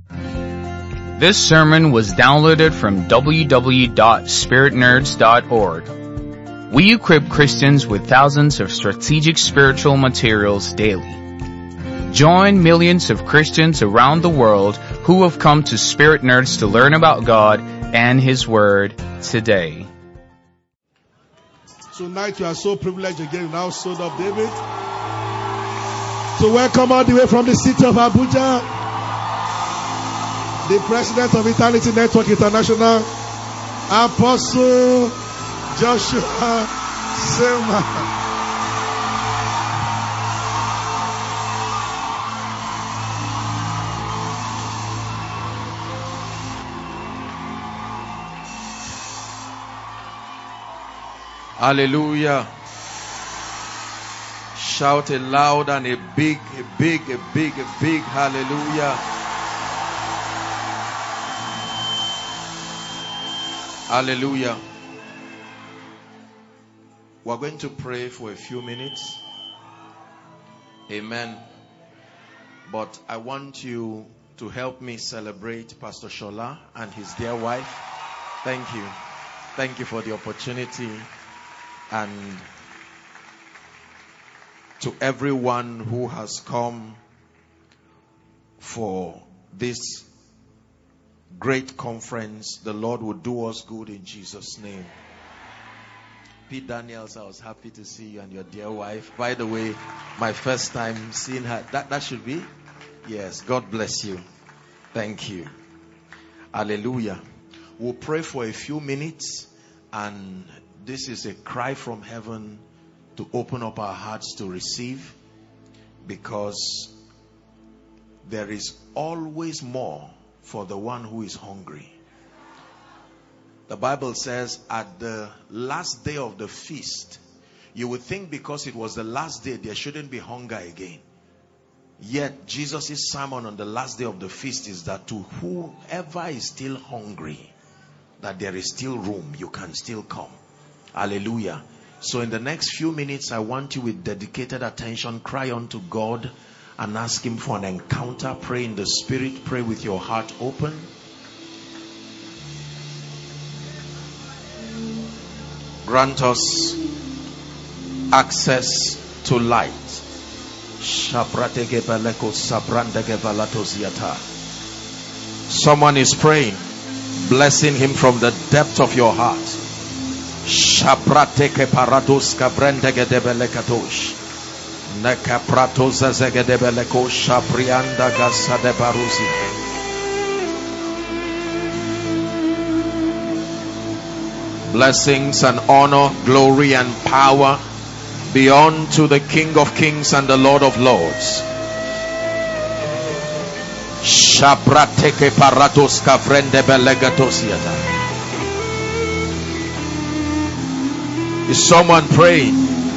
This sermon was downloaded from www.spiritnerds.org. We equip Christians with thousands of strategic spiritual materials daily. Join millions of Christians around the world who have come to Spirit Nerds to learn about God and His Word today. Tonight you are so privileged again in the household of David. So welcome all the way from the city of Abuja, the president of Eternity Network International, Apostle Joshua Selman. Hallelujah. Shout a loud and a big hallelujah. Hallelujah. We're going to pray for a few minutes. Amen. But I want you to help me celebrate Pastor Shola and his dear wife. Thank you. Thank you for the opportunity. And to everyone who has come for this great conference, the Lord will do us good in Jesus' name. Pete Daniels, I was happy to see you and your dear wife. By the way, my first time seeing her. That should be? Yes. God bless you. Thank you. Hallelujah. We'll pray for a few minutes, and this is a cry from heaven to open up our hearts to receive, because there is always more for the one who is hungry. The Bible says at the last day of the feast, you would think because it was the last day there shouldn't be hunger again. Yet Jesus' sermon on the last day of the feast is that to whoever is still hungry, that there is still room, you can still come. Hallelujah. So in the next few minutes, I want you with dedicated attention, cry unto God and ask Him for an encounter. Pray in the Spirit. Pray with your heart open. Grant us access to light. Someone is praying, blessing Him from the depth of your heart. Shaprateke parados kabrendege debelekatosh. Neka pratoza zegedebeleko shaprianda gasa de baruzi. Blessings and honor, glory and power be unto the King of Kings and the Lord of Lords. Shaprateke parados kavrendebelegatosiata. Is someone praying?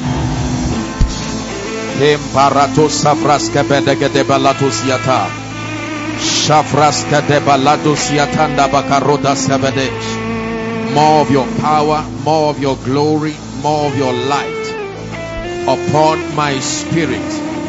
Imparato savraska bedege de balatus yata. Shavraska de balatus yatanda bakaroda savedesh. More of your power, more of your glory, more of your light upon my spirit.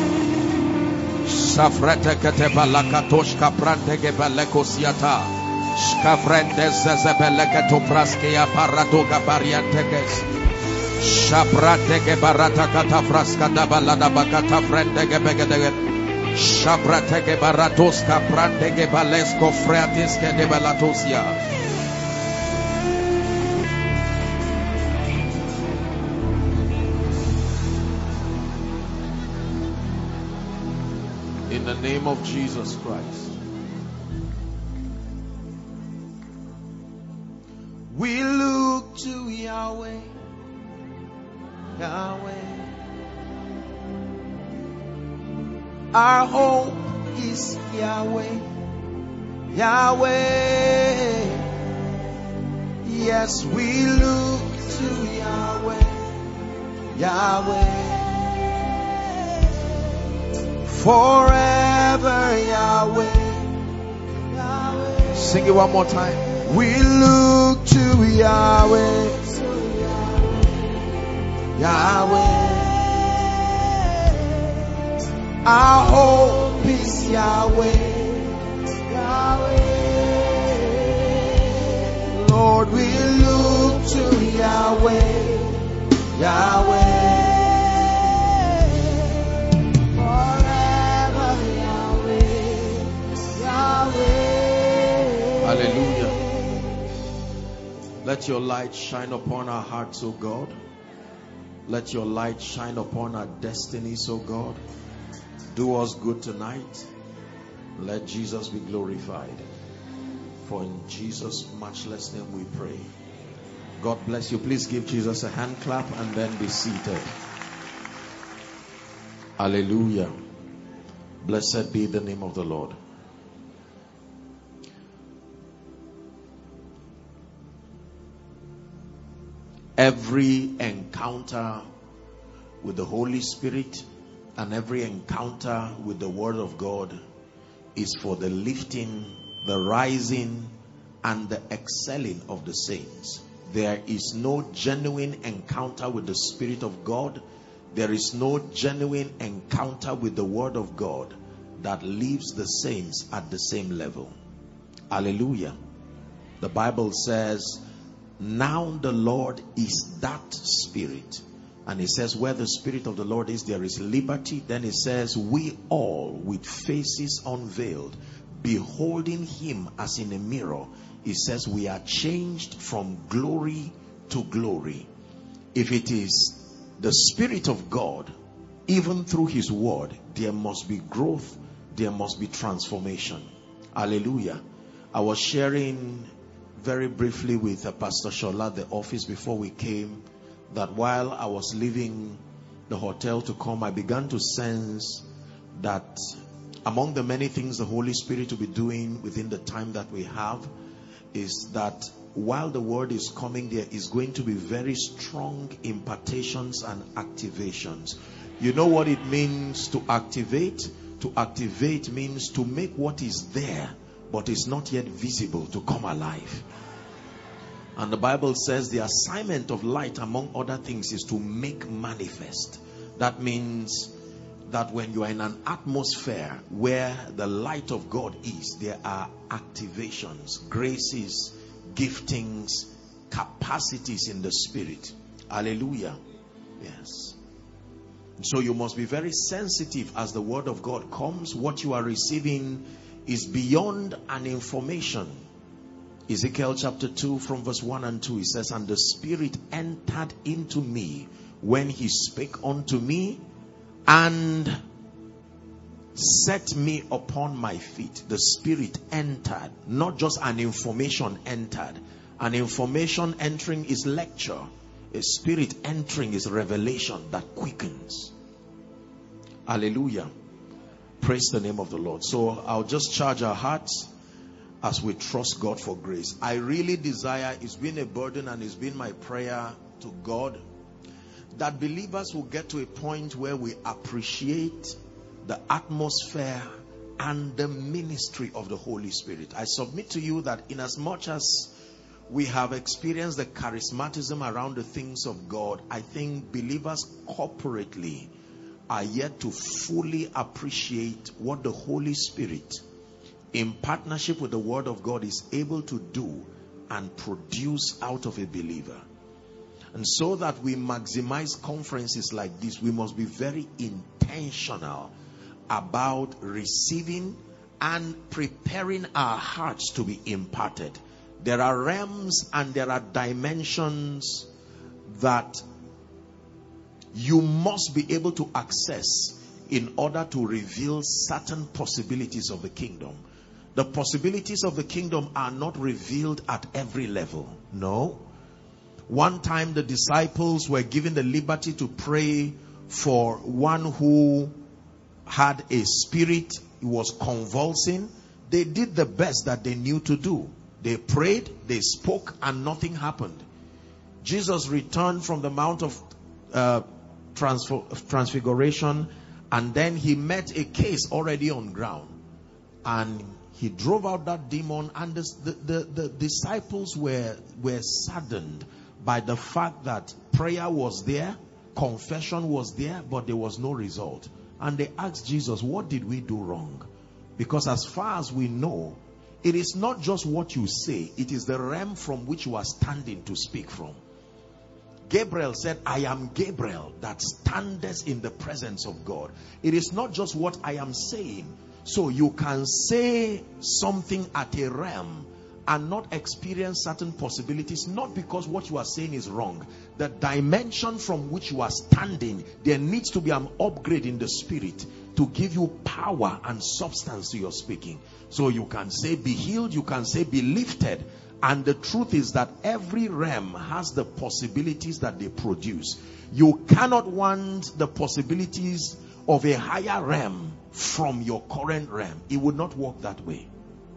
Savrete kete balakatosh kaprante ge balekos yata. Shkavrende zezebeleketo praskeya paradoga barianteges. Shabratege barata kata fraska da balada bakata frendege begedege. Shabratege baratos kaprantege balesko freatiske de balatosia. In the name of Jesus Christ, we look to Yahweh. Yahweh, our hope is Yahweh. Yahweh, yes, we look to Yahweh. Yahweh, forever Yahweh. Yahweh. Sing it one more time. We look to Yahweh. Yahweh, our hope is Yahweh. Yahweh. Hallelujah. Let your light shine upon our hearts, O God. Let your light shine upon our destinies, O God. Do us good tonight. Let Jesus be glorified. For in Jesus' matchless name we pray. God bless you. Please give Jesus a hand clap and then be seated. Hallelujah. Blessed be the name of the Lord. Every encounter with the Holy Spirit and every encounter with the Word of God is for the lifting, the rising, and the excelling of the saints. There is no genuine encounter with the Spirit of God. There is no genuine encounter with the Word of God that leaves the saints at the same level. Hallelujah. The Bible says, now the Lord is that Spirit. And it says, where the Spirit of the Lord is, there is liberty. Then it says, we all with faces unveiled, beholding him as in a mirror. It says, we are changed from glory to glory. If it is the Spirit of God, even through his word, there must be growth, there must be transformation. Hallelujah. I was sharing very briefly with Pastor Shola at the office before we came, that while I was leaving the hotel to come, I began to sense that among the many things the Holy Spirit will be doing within the time that we have is that while the word is coming, there is going to be very strong impartations and activations. You know what it means to activate? To activate means to make what is there but is not yet visible to come alive. And the Bible says the assignment of light, among other things, is to make manifest. That means that when you are in an atmosphere where the light of God is, there are activations, graces, giftings, capacities in the Spirit. Hallelujah. Yes. So you must be very sensitive as the word of God comes. What you are receiving is beyond an information. Ezekiel chapter 2 from verse 1 and 2, it says, and the Spirit entered into me when he spake unto me and set me upon my feet. The Spirit entered, not just an information entered. An information entering is lecture. A Spirit entering is revelation that quickens. Hallelujah. Praise the name of the Lord. So I'll just charge our hearts as we trust God for grace. I really desire, it's been a burden and it's been my prayer to God, that believers will get to a point where we appreciate the atmosphere and the ministry of the Holy Spirit. I submit to you that in as much as we have experienced the charismatism around the things of God, I think believers corporately are yet to fully appreciate what the Holy Spirit, in partnership with the Word of God, is able to do and produce out of a believer. And so that we maximize conferences like this, we must be very intentional about receiving and preparing our hearts to be imparted. There are realms and there are dimensions that you must be able to access in order to reveal certain possibilities of the kingdom. The possibilities of the kingdom are not revealed at every level. No. One time the disciples were given the liberty to pray for one who had a spirit, he was convulsing. They did the best that they knew to do. They prayed, they spoke, and nothing happened. Jesus returned from the Mount of Transfiguration, and then he met a case already on ground. And he drove out that demon, and the disciples were saddened by the fact that prayer was there, confession was there, but there was no result. And they asked Jesus, what did we do wrong? Because as far as we know, it is not just what you say, it is the realm from which you are standing to speak from. Gabriel said, I am Gabriel that standeth in the presence of God. It is not just what I am saying. So you can say something at a realm and not experience certain possibilities, not because what you are saying is wrong. The dimension from which you are standing, there needs to be an upgrade in the spirit to give you power and substance to your speaking. So you can say be healed, you can say be lifted. And the truth is that every realm has the possibilities that they produce. You cannot want the possibilities of a higher realm from your current realm. It would not work that way.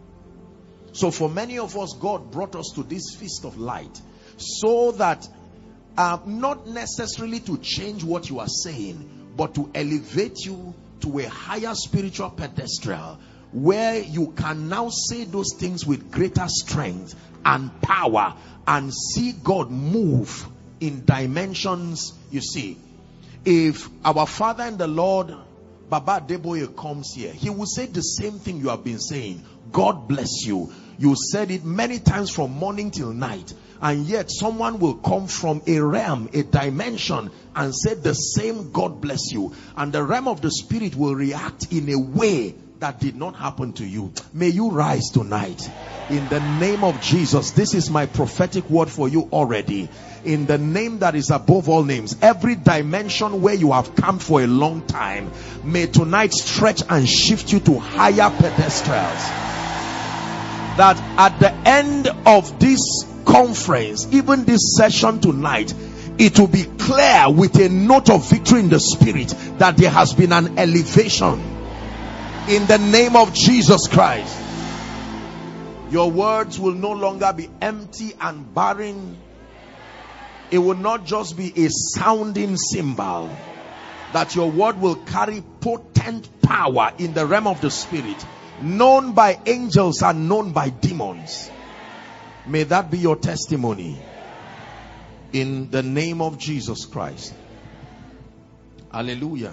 So for many of us, God brought us to this feast of light so that not necessarily to change what you are saying, but to elevate you to a higher spiritual pedestal where you can now say those things with greater strength and power and see God move in dimensions. You see, if our Father in the Lord, Baba Adeboye, comes here, he will say the same thing you have been saying. God bless you. You said it many times from morning till night, and yet someone will come from a realm, a dimension, and say the same God bless you, and the realm of the spirit will react in a way that did not happen to you. May you rise tonight in the name of Jesus. This is my prophetic word for you already, in the name that is above all names. Every dimension where you have camped for a long time, may tonight stretch and shift you to higher pedestals, that at the end of this conference, even this session tonight, it will be clear with a note of victory in the spirit that there has been an elevation in the name of Jesus Christ. Your words will no longer be empty and barren. It will not just be a sounding cymbal. That your word will carry potent power in the realm of the spirit, known by angels and known by demons. May that be your testimony in the name of Jesus Christ. Hallelujah.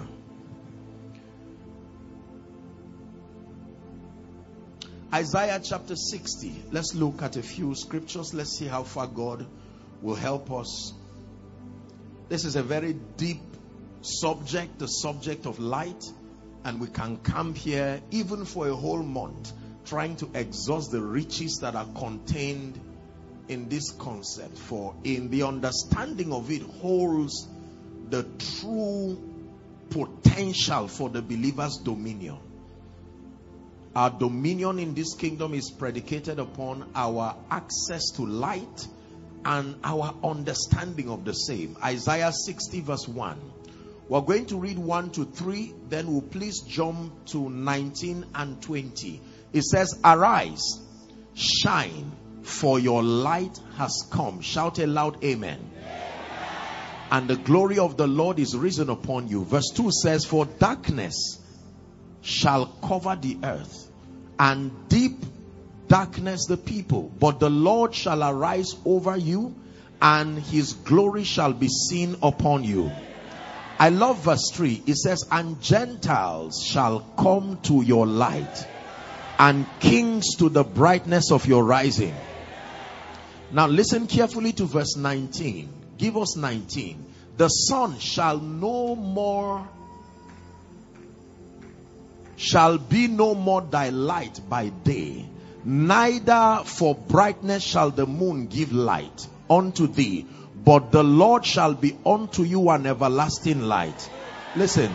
Isaiah chapter 60. Let's look at a few scriptures. Let's see how far God will help us. This is a very deep subject, the subject of light, and we can camp here even for a whole month trying to exhaust the riches that are contained in this concept, for in the understanding of it holds the true potential for the believer's dominion. Our dominion in this kingdom is predicated upon our access to light and our understanding of the same. Isaiah 60 verse 1. We're going to read 1 to 3, then we'll please jump to 19 and 20. It says, arise, shine, for your light has come. Shout a loud amen. And the glory of the Lord is risen upon you. Verse 2 says, for darkness shall cover the earth, and deep darkness the people, but the Lord shall arise over you, and his glory shall be seen upon you. I love verse 3. It says, and Gentiles shall come to your light, and kings to the brightness of your rising. Now listen carefully to verse 19. Give us 19. The sun shall be no more thy light by day, neither for brightness shall the moon give light unto thee, but the Lord shall be unto you an everlasting light. Listen.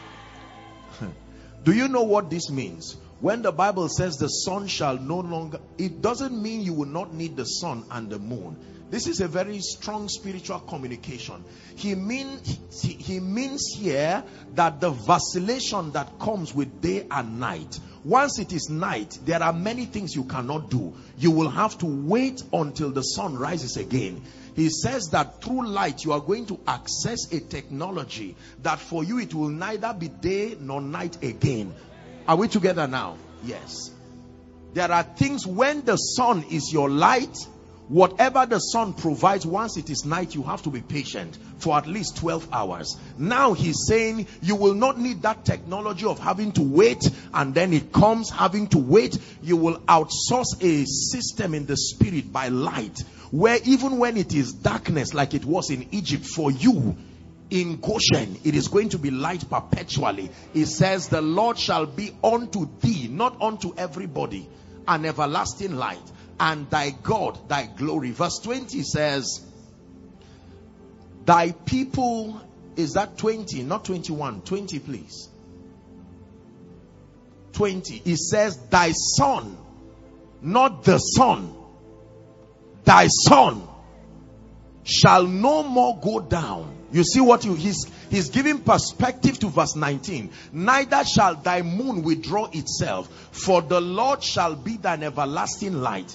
Do you know what this means? When the Bible says the sun shall no longer, it doesn't mean you will not need the sun and the moon. This is a very strong spiritual communication. He means here that the vacillation that comes with day and night, once it is night, there are many things you cannot do. You will have to wait until the sun rises again. He says that through light you are going to access a technology that for you it will neither be day nor night again. Are we together now? Yes. There are things when the sun is your light, whatever the sun provides, once it is night, you have to be patient for at least 12 hours. Now he's saying you will not need that technology of having to wait and then it comes, having to wait. You will outsource a system in the spirit by light, where even when it is darkness like it was in Egypt, for you in Goshen, it is going to be light perpetually. It says the Lord shall be unto thee, not unto everybody, an everlasting light. and thy God thy glory. Verse 20 says, thy people, is that 20, not 21, 20 please. 20, it says, thy son, not the son, thy son shall no more go down. You see what he's giving perspective to verse 19. Neither shall thy moon withdraw itself, for the Lord shall be thine everlasting light,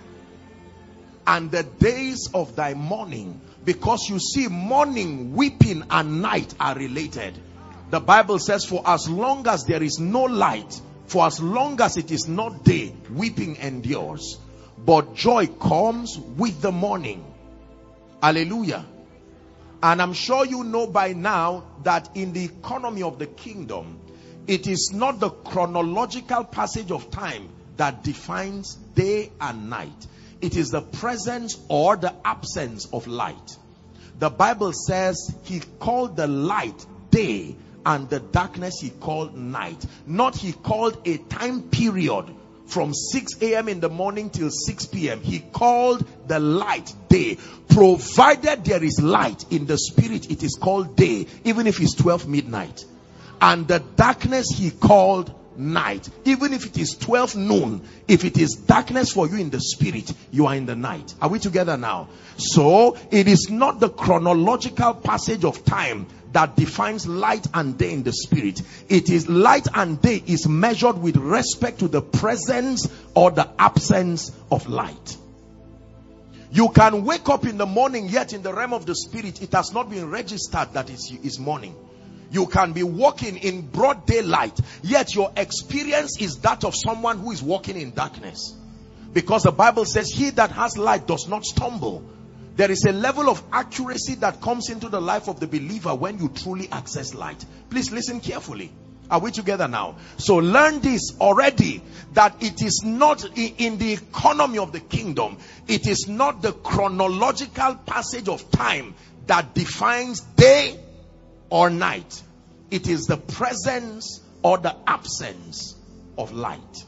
and the days of thy mourning. Because you see, morning, weeping, and night are related. The Bible says, for as long as there is no light, for as long as it is not day, weeping endures, but joy comes with the morning. Hallelujah. And I'm sure you know by now that in the economy of the kingdom, it is not the chronological passage of time that defines day and night. It is the presence or the absence of light. The Bible says he called the light day and the darkness he called night. Not he called a time period from 6 a.m. in the morning till 6 p.m. He called the light day. Provided there is light in the spirit, it is called day, even if it's 12 midnight. And the darkness he called night. Even if it is 12 noon, if it is darkness for you in the spirit, you are in the night. Are we together now? So it is not the chronological passage of time that defines light and day in the spirit. It is light and day is measured with respect to the presence or the absence of light. You can wake up in the morning, yet in the realm of the spirit, it has not been registered that it's morning. You can be walking in broad daylight, yet your experience is that of someone who is walking in darkness. Because the Bible says, he that has light does not stumble. There is a level of accuracy that comes into the life of the believer when you truly access light. Please listen carefully. Are we together now? So learn this already, that it is not in the economy of the kingdom. It is not the chronological passage of time that defines day or night. It is the presence or the absence of light.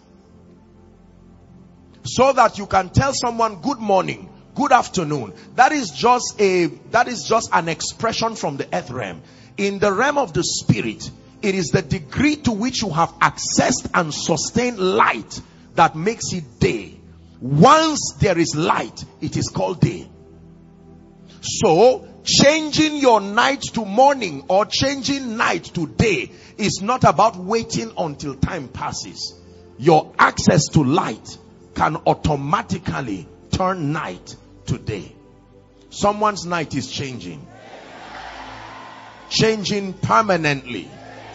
So that you can tell someone good morning, good afternoon. That is just an expression from the earth realm. In the realm of the spirit, it is the degree to which you have accessed and sustained light that makes it day. Once there is light, it is called day. So changing your night to morning or changing night to day is not about waiting until time passes. Your access to light can automatically turn night to day. Someone's night is changing permanently.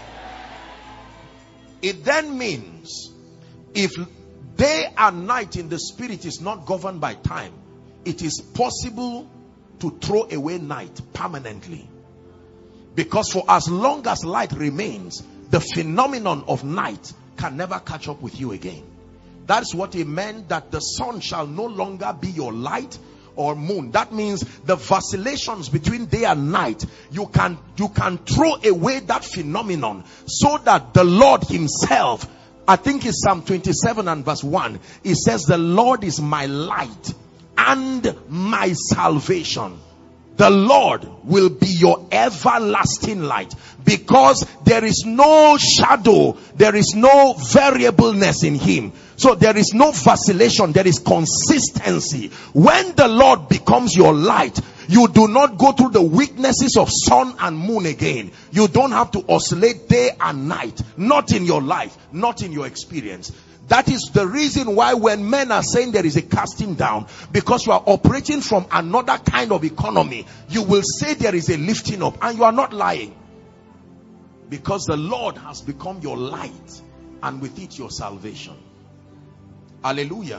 It then means if day and night in the spirit is not governed by time, it is possible to throw away night permanently. Because for as long as light remains, the phenomenon of night can never catch up with you again. That's what it meant that the sun shall no longer be your light or moon. That means the vacillations between day and night, you can throw away that phenomenon, so that the Lord himself, I think it's Psalm 27 and verse 1, it says, the Lord is my light and my salvation. The Lord will be your everlasting light, because there is no shadow, there is no variableness in him. So there is no vacillation, there is consistency. When the Lord becomes your light, you do not go through the weaknesses of sun and moon again. You don't have to oscillate day and night. Not in your life, not in your experience. That is the reason why when men are saying there is a casting down, because you are operating from another kind of economy, you will say there is a lifting up, and you are not lying. Because the Lord has become your light, and with it your salvation. Hallelujah.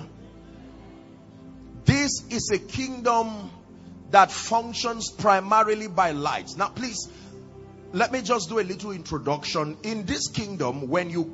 This is a kingdom that functions primarily by light. Now please, let me just do a little introduction. In this kingdom, when you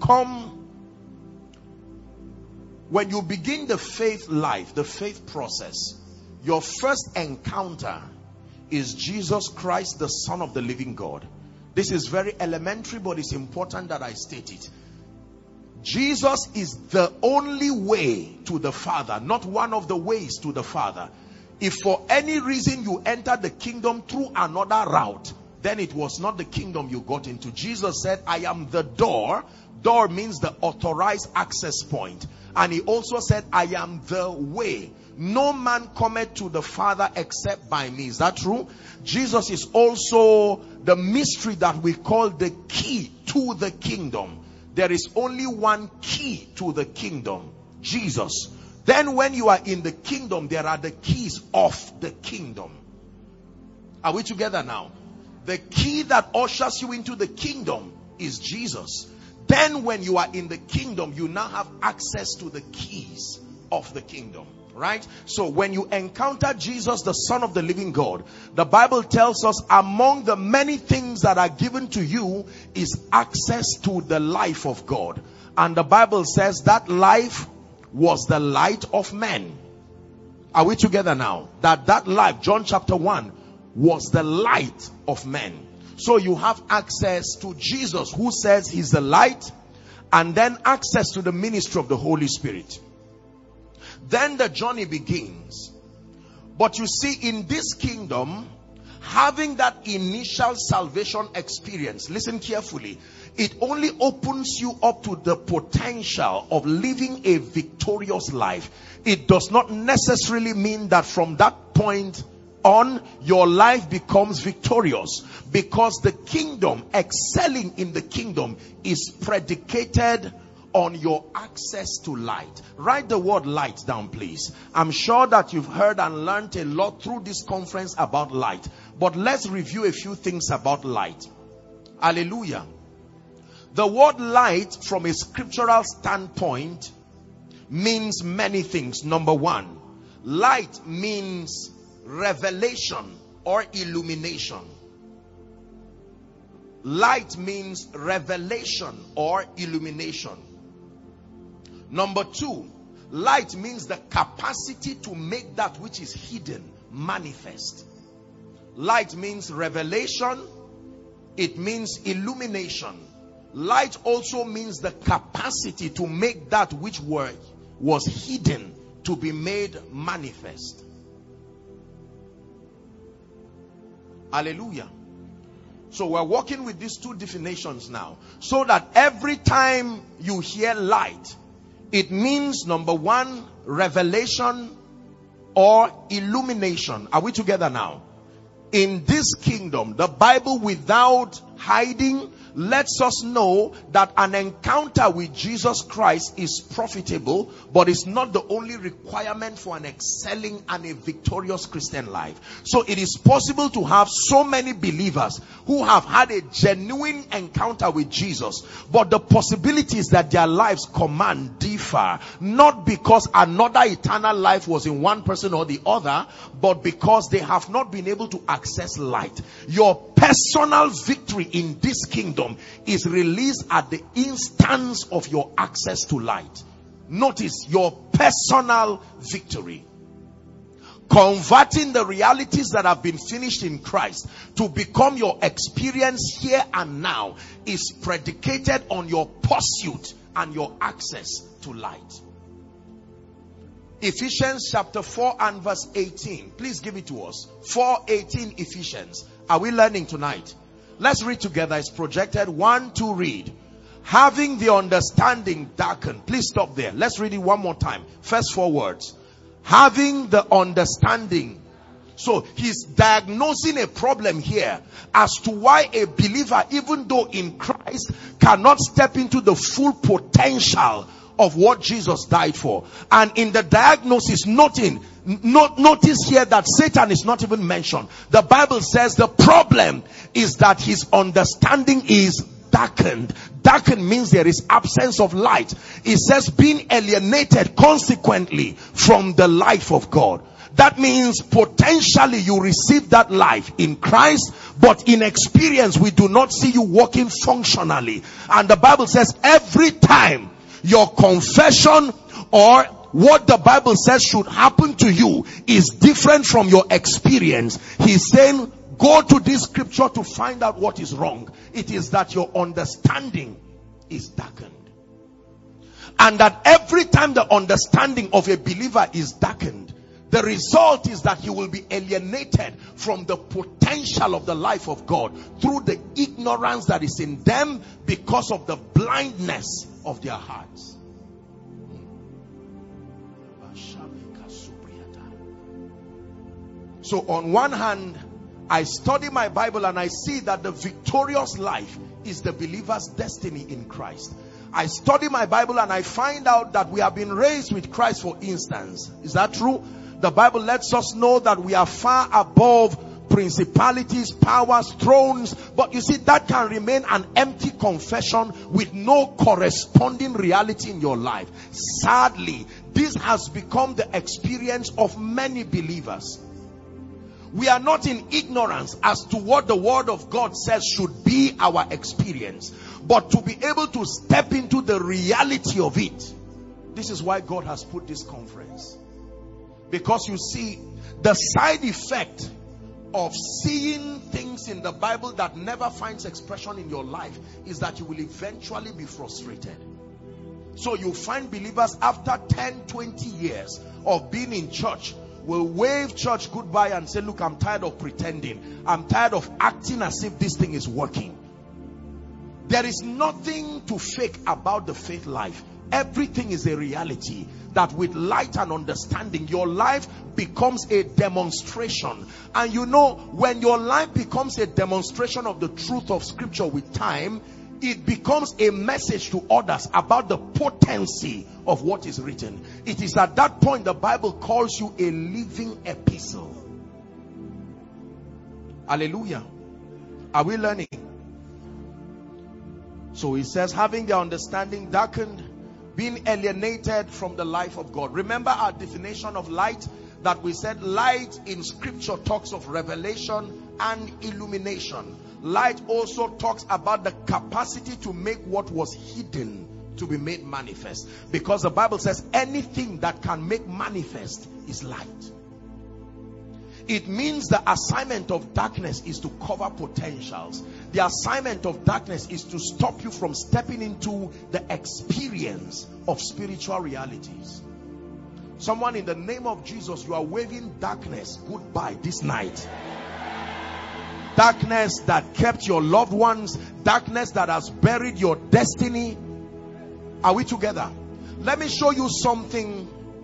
begin the faith life, the faith process, your first encounter is Jesus Christ, the Son of the living God. This is very elementary, but it's important that I state it. Jesus is the only way to the Father, not one of the ways to the Father. If for any reason you enter the kingdom through another route, then it was not the kingdom you got into. Jesus said, I am the door. Door means the authorized access point. And he also said, I am the way. No man cometh to the Father except by me. Is that true? Jesus is also the mystery that we call the key to the kingdom. There is only one key to the kingdom, Jesus. Then when you are in the kingdom, there are the keys of the kingdom. Are we together now? The key that ushers you into the kingdom is Jesus. Then when you are in the kingdom, you now have access to the keys of the kingdom. Right? So when you encounter Jesus, the Son of the living God, the Bible tells us among the many things that are given to you is access to the life of God. And the Bible says that life was the light of men. Are we together now? That life, John chapter 1, was the light of men. So you have access to Jesus, who says he's the light, and then access to the ministry of the Holy Spirit. Then the journey begins. But you see, in this kingdom, having that initial salvation experience, listen carefully, it only opens you up to the potential of living a victorious life. It does not necessarily mean that from that point on your life becomes victorious, because the kingdom, excelling in the kingdom, is predicated on your access to light. Write the word light down, please. I'm sure that you've heard and learned a lot through this conference about light, but let's review a few things about light. Hallelujah. The word light from a scriptural standpoint means many things. Number one, light means revelation or illumination. Light means revelation or illumination. Number two, light means the capacity to make that which is hidden manifest. Light means revelation. It means illumination. Light also means the capacity to make that which was hidden to be made manifest. Hallelujah. So we're working with these two definitions now, so that every time you hear light, it means, number one, revelation or illumination. Are we together now? In this kingdom, the Bible, without hiding, lets us know that an encounter with Jesus Christ is profitable, but it's not the only requirement for an excelling and a victorious Christian life. So it is possible to have so many believers who have had a genuine encounter with Jesus, but the possibilities that their lives command differ, not because another eternal life was in one person or the other, but because they have not been able to access light. Your personal victory in this kingdom is released at the instance of your access to light. Notice, your personal victory. Converting the realities that have been finished in Christ to become your experience here and now is predicated on your pursuit and your access to light. Ephesians chapter 4 and verse 18. Please give it to us. 4:18 Ephesians. Are we learning tonight? Let's read together. It's projected. 1, 2, read. Having the understanding darkened. Please stop there. Let's read it one more time. First 4 words. Having the understanding. So he's diagnosing a problem here as to why a believer, even though in Christ, cannot step into the full potential of what Jesus died for. And in the diagnosis, notice here that Satan is not even mentioned. The Bible says the problem is that his understanding is darkened. Darkened means there is absence of light. It says being alienated consequently from the life of God. That means potentially you receive that life in Christ, but in experience we do not see you walking functionally. And the Bible says every time your confession or what the Bible says should happen to you is different from your experience, he's saying go to this scripture to find out what is wrong. It is that your understanding is darkened. And that every time the understanding of a believer is darkened, the result is that he will be alienated from the potential of the life of God through the ignorance that is in them because of the blindness of their hearts. So on one hand, I study my Bible and I see that the victorious life is the believer's destiny in Christ. I study my Bible and I find out that we have been raised with Christ, for instance. Is that true? The Bible lets us know that we are far above principalities, powers, thrones. But you see, that can remain an empty confession with no corresponding reality in your life. Sadly, this has become the experience of many believers. We are not in ignorance as to what the word of God says should be our experience, but to be able to step into the reality of it. This is why God has put this conference. Because you see, the side effect of seeing things in the Bible that never finds expression in your life is that you will eventually be frustrated. So you find believers after 10, 20 years of being in church will wave church goodbye and say, look, I'm tired of pretending. I'm tired of acting as if this thing is working. There is nothing to fake about the faith life. Everything is a reality that with light and understanding, your life becomes a demonstration. And you know, when your life becomes a demonstration of the truth of scripture with time, it becomes a message to others about the potency of what is written. It is at that point the Bible calls you a living epistle. Hallelujah. Are we learning? So he says, having their understanding darkened, being alienated from the life of God. Remember our definition of light, that we said light in scripture talks of revelation and illumination. Light also talks about the capacity to make what was hidden to be made manifest, because the Bible says anything that can make manifest is light. It means the assignment of darkness is to cover potentials. The assignment of darkness is to stop you from stepping into the experience of spiritual realities. Someone, in the name of Jesus, you are waving darkness goodbye this night. Darkness that kept your loved ones, darkness that has buried your destiny. Are we together? Let me show you something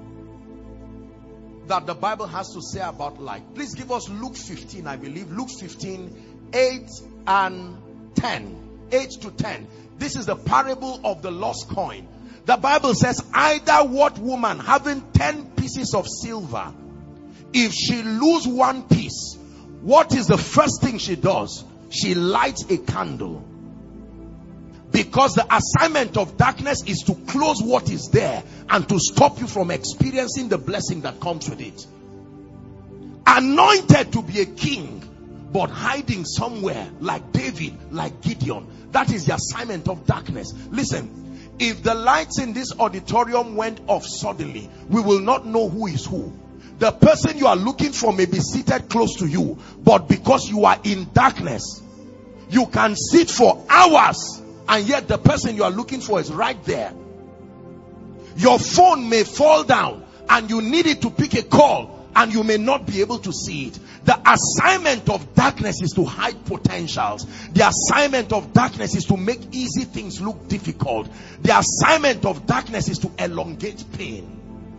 that the Bible has to say about light. Please give us Luke 15, I believe. Luke 15, 8 and 10. 8 to 10. This is the parable of the lost coin. The Bible says, either what woman having 10 pieces of silver, if she lose one piece, what is the first thing she does? She lights a candle. Because the assignment of darkness is to close what is there and to stop you from experiencing the blessing that comes with it. Anointed to be a king, but hiding somewhere like David, like Gideon. That is the assignment of darkness. Listen, if the lights in this auditorium went off suddenly, we will not know who is who. The person you are looking for may be seated close to you, but because you are in darkness, you can sit for hours, and yet the person you are looking for is right there. Your phone may fall down and you need it to pick a call, and you may not be able to see it. The assignment of darkness is to hide potentials. The assignment of darkness is to make easy things look difficult. The assignment of darkness is to elongate pain.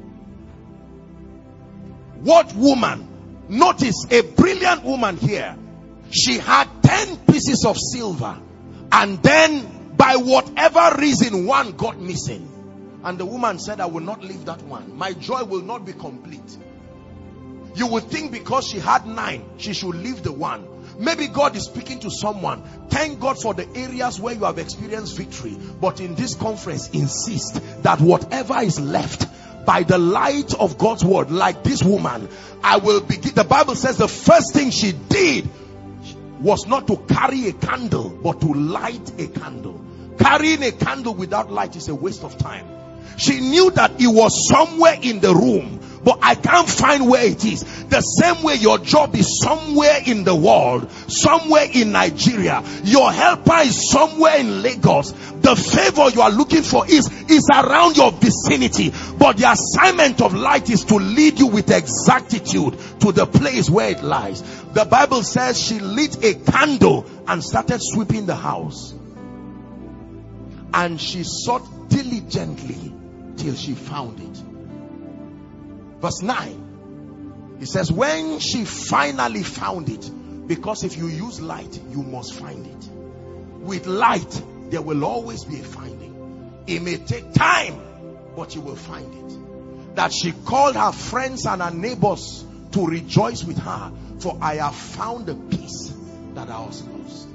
What woman? Notice a brilliant woman here. She had 10 pieces of silver, and then by whatever reason one got missing, and the woman said, I will not leave that one. My joy will not be complete. You would think because she had 9, she should leave the one. Maybe God is speaking to someone. Thank God for the areas where you have experienced victory, but in this conference, insist that whatever is left, by the light of God's word, like this woman, I will begin. The Bible says the first thing she did was not to carry a candle, but to light a candle. Carrying a candle without light is a waste of time. She knew that it was somewhere in the room, but I can't find where it is. The same way your job is somewhere in the world, somewhere in Nigeria. Your helper is somewhere in Lagos. The favor you are looking for is around your vicinity. But the assignment of light is to lead you with exactitude to the place where it lies. The Bible says she lit a candle and started sweeping the house. And she sought diligently till she found it. Verse 9, it says, when she finally found it, because if you use light, you must find it. With light, there will always be a finding. It may take time, but you will find it. That she called her friends and her neighbors to rejoice with her, for I have found a piece that I was lost.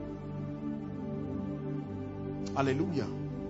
Hallelujah.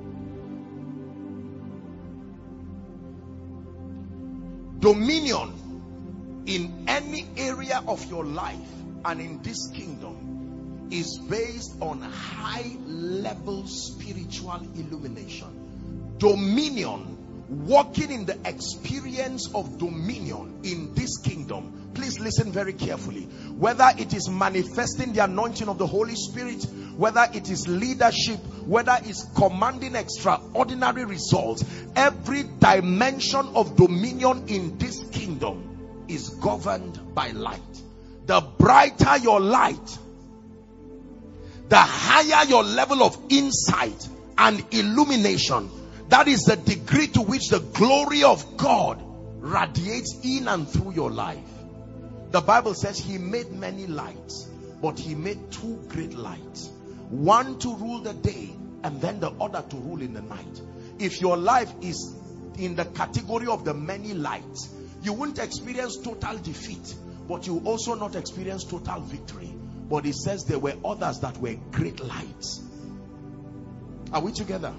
Dominion in any area of your life and in this kingdom is based on high level spiritual illumination. Dominion, walking in the experience of dominion in this kingdom. Please listen very carefully. Whether it is manifesting the anointing of the Holy Spirit, whether it is leadership, whether it's commanding extraordinary results, every dimension of dominion in this kingdom is governed by light. The brighter your light, the higher your level of insight and illumination. That is the degree to which the glory of God radiates in and through your life. The Bible says he made many lights, but he made two great lights. One to rule the day, and then the other to rule in the night. If your life is in the category of the many lights, you won't experience total defeat, but you also not experience total victory. But it says there were others that were great lights. Are we together?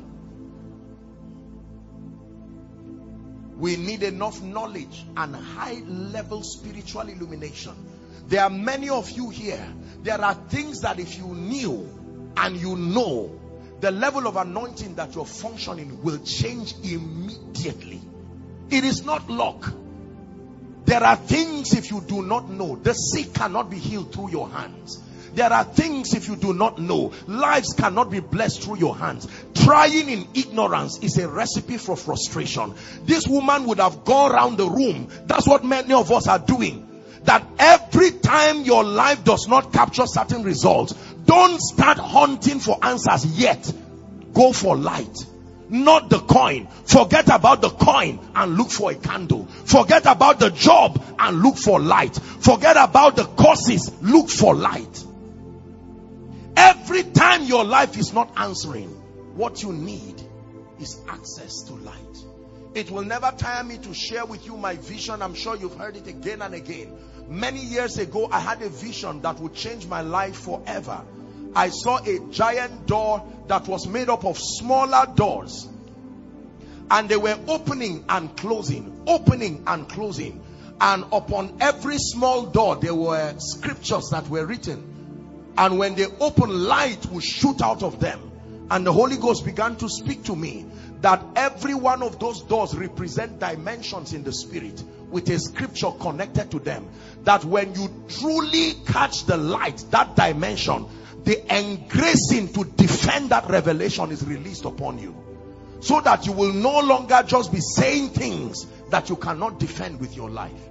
We need enough knowledge and high level spiritual illumination. There are many of you here. There are things that if you knew and you know, the level of anointing that you're functioning will change immediately. It is not luck. There are things if you do not know, the sick cannot be healed through your hands. There are things if you do not know, lives cannot be blessed through your hands. Trying in ignorance is a recipe for frustration. This woman would have gone around the room. That's what many of us are doing. That every time your life does not capture certain results, don't start hunting for answers yet. Go for light, not the coin. Forget about the coin and look for a candle. Forget about the job and look for light. Forget about the courses, look for light. Every time your life is not answering, what you need is access to light. It will never tire me to share with you my vision. I'm sure you've heard it again and again. Many years ago, I had a vision that would change my life forever. I saw a giant door that was made up of smaller doors. And they were opening and closing, opening and closing. And upon every small door, there were scriptures that were written. And when they open, light would shoot out of them. And the Holy Ghost began to speak to me that every one of those doors represent dimensions in the spirit with a scripture connected to them. That when you truly catch the light, that dimension, the engracing to defend that revelation is released upon you. So that you will no longer just be saying things that you cannot defend with your life.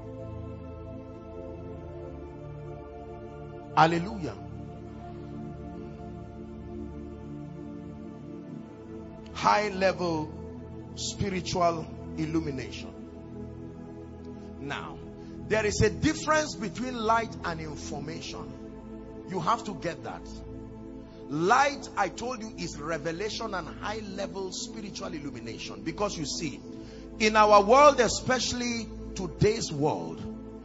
Hallelujah. High level spiritual illumination. Now, there is a difference between light and information. You have to get that. Light, I told you, is revelation and high level spiritual illumination. Because you see, in our world, especially today's world,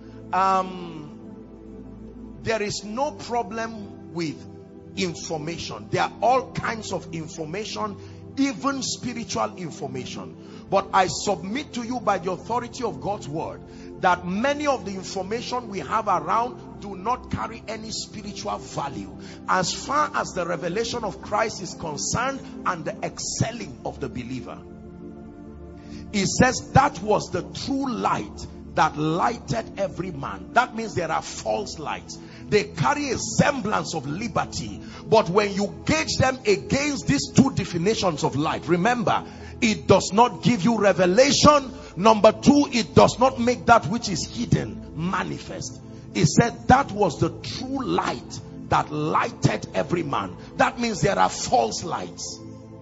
there is no problem with information. There are all kinds of information, even spiritual information. But I submit to you by the authority of God's word that many of the information we have around do not carry any spiritual value as far as the revelation of Christ is concerned and the excelling of the believer. It says that was the true light that lighteth every man. That means there are false lights. They carry a semblance of liberty, but when you gauge them against these two definitions of light, remember, it does not give you revelation. Number two, it does not make that which is hidden manifest. It said that was the true light that lighted every man. That means there are false lights.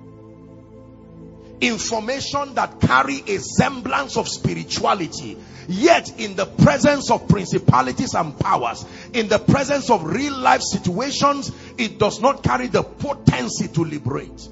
Information that carry a semblance of spirituality, yet in the presence of principalities and powers, in the presence of real life situations, it does not carry the potency to liberate.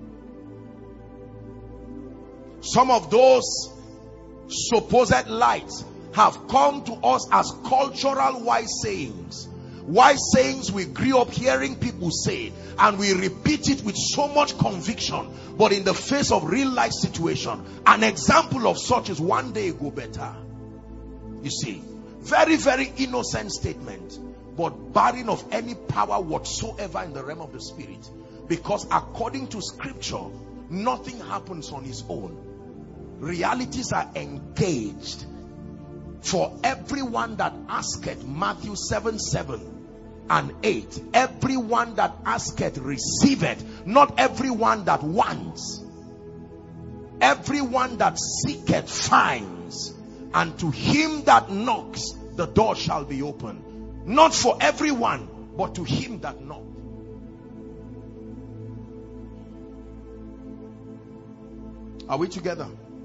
Some of those supposed lights have come to us as cultural wise sayings. Wise sayings we grew up hearing people say, and we repeat it with so much conviction, but in the face of real life situation, an example of such is one day go better. You see, very, very innocent statement, but barren of any power whatsoever in the realm of the spirit, because according to scripture, nothing happens on its own. Realities are engaged. For everyone that asketh, Matthew 7:7 and 8, everyone that asketh receiveth, not everyone that wants. Everyone that seeketh finds, and to him that knocks the door shall be open. Not for everyone, but to him that knocks. Are we together?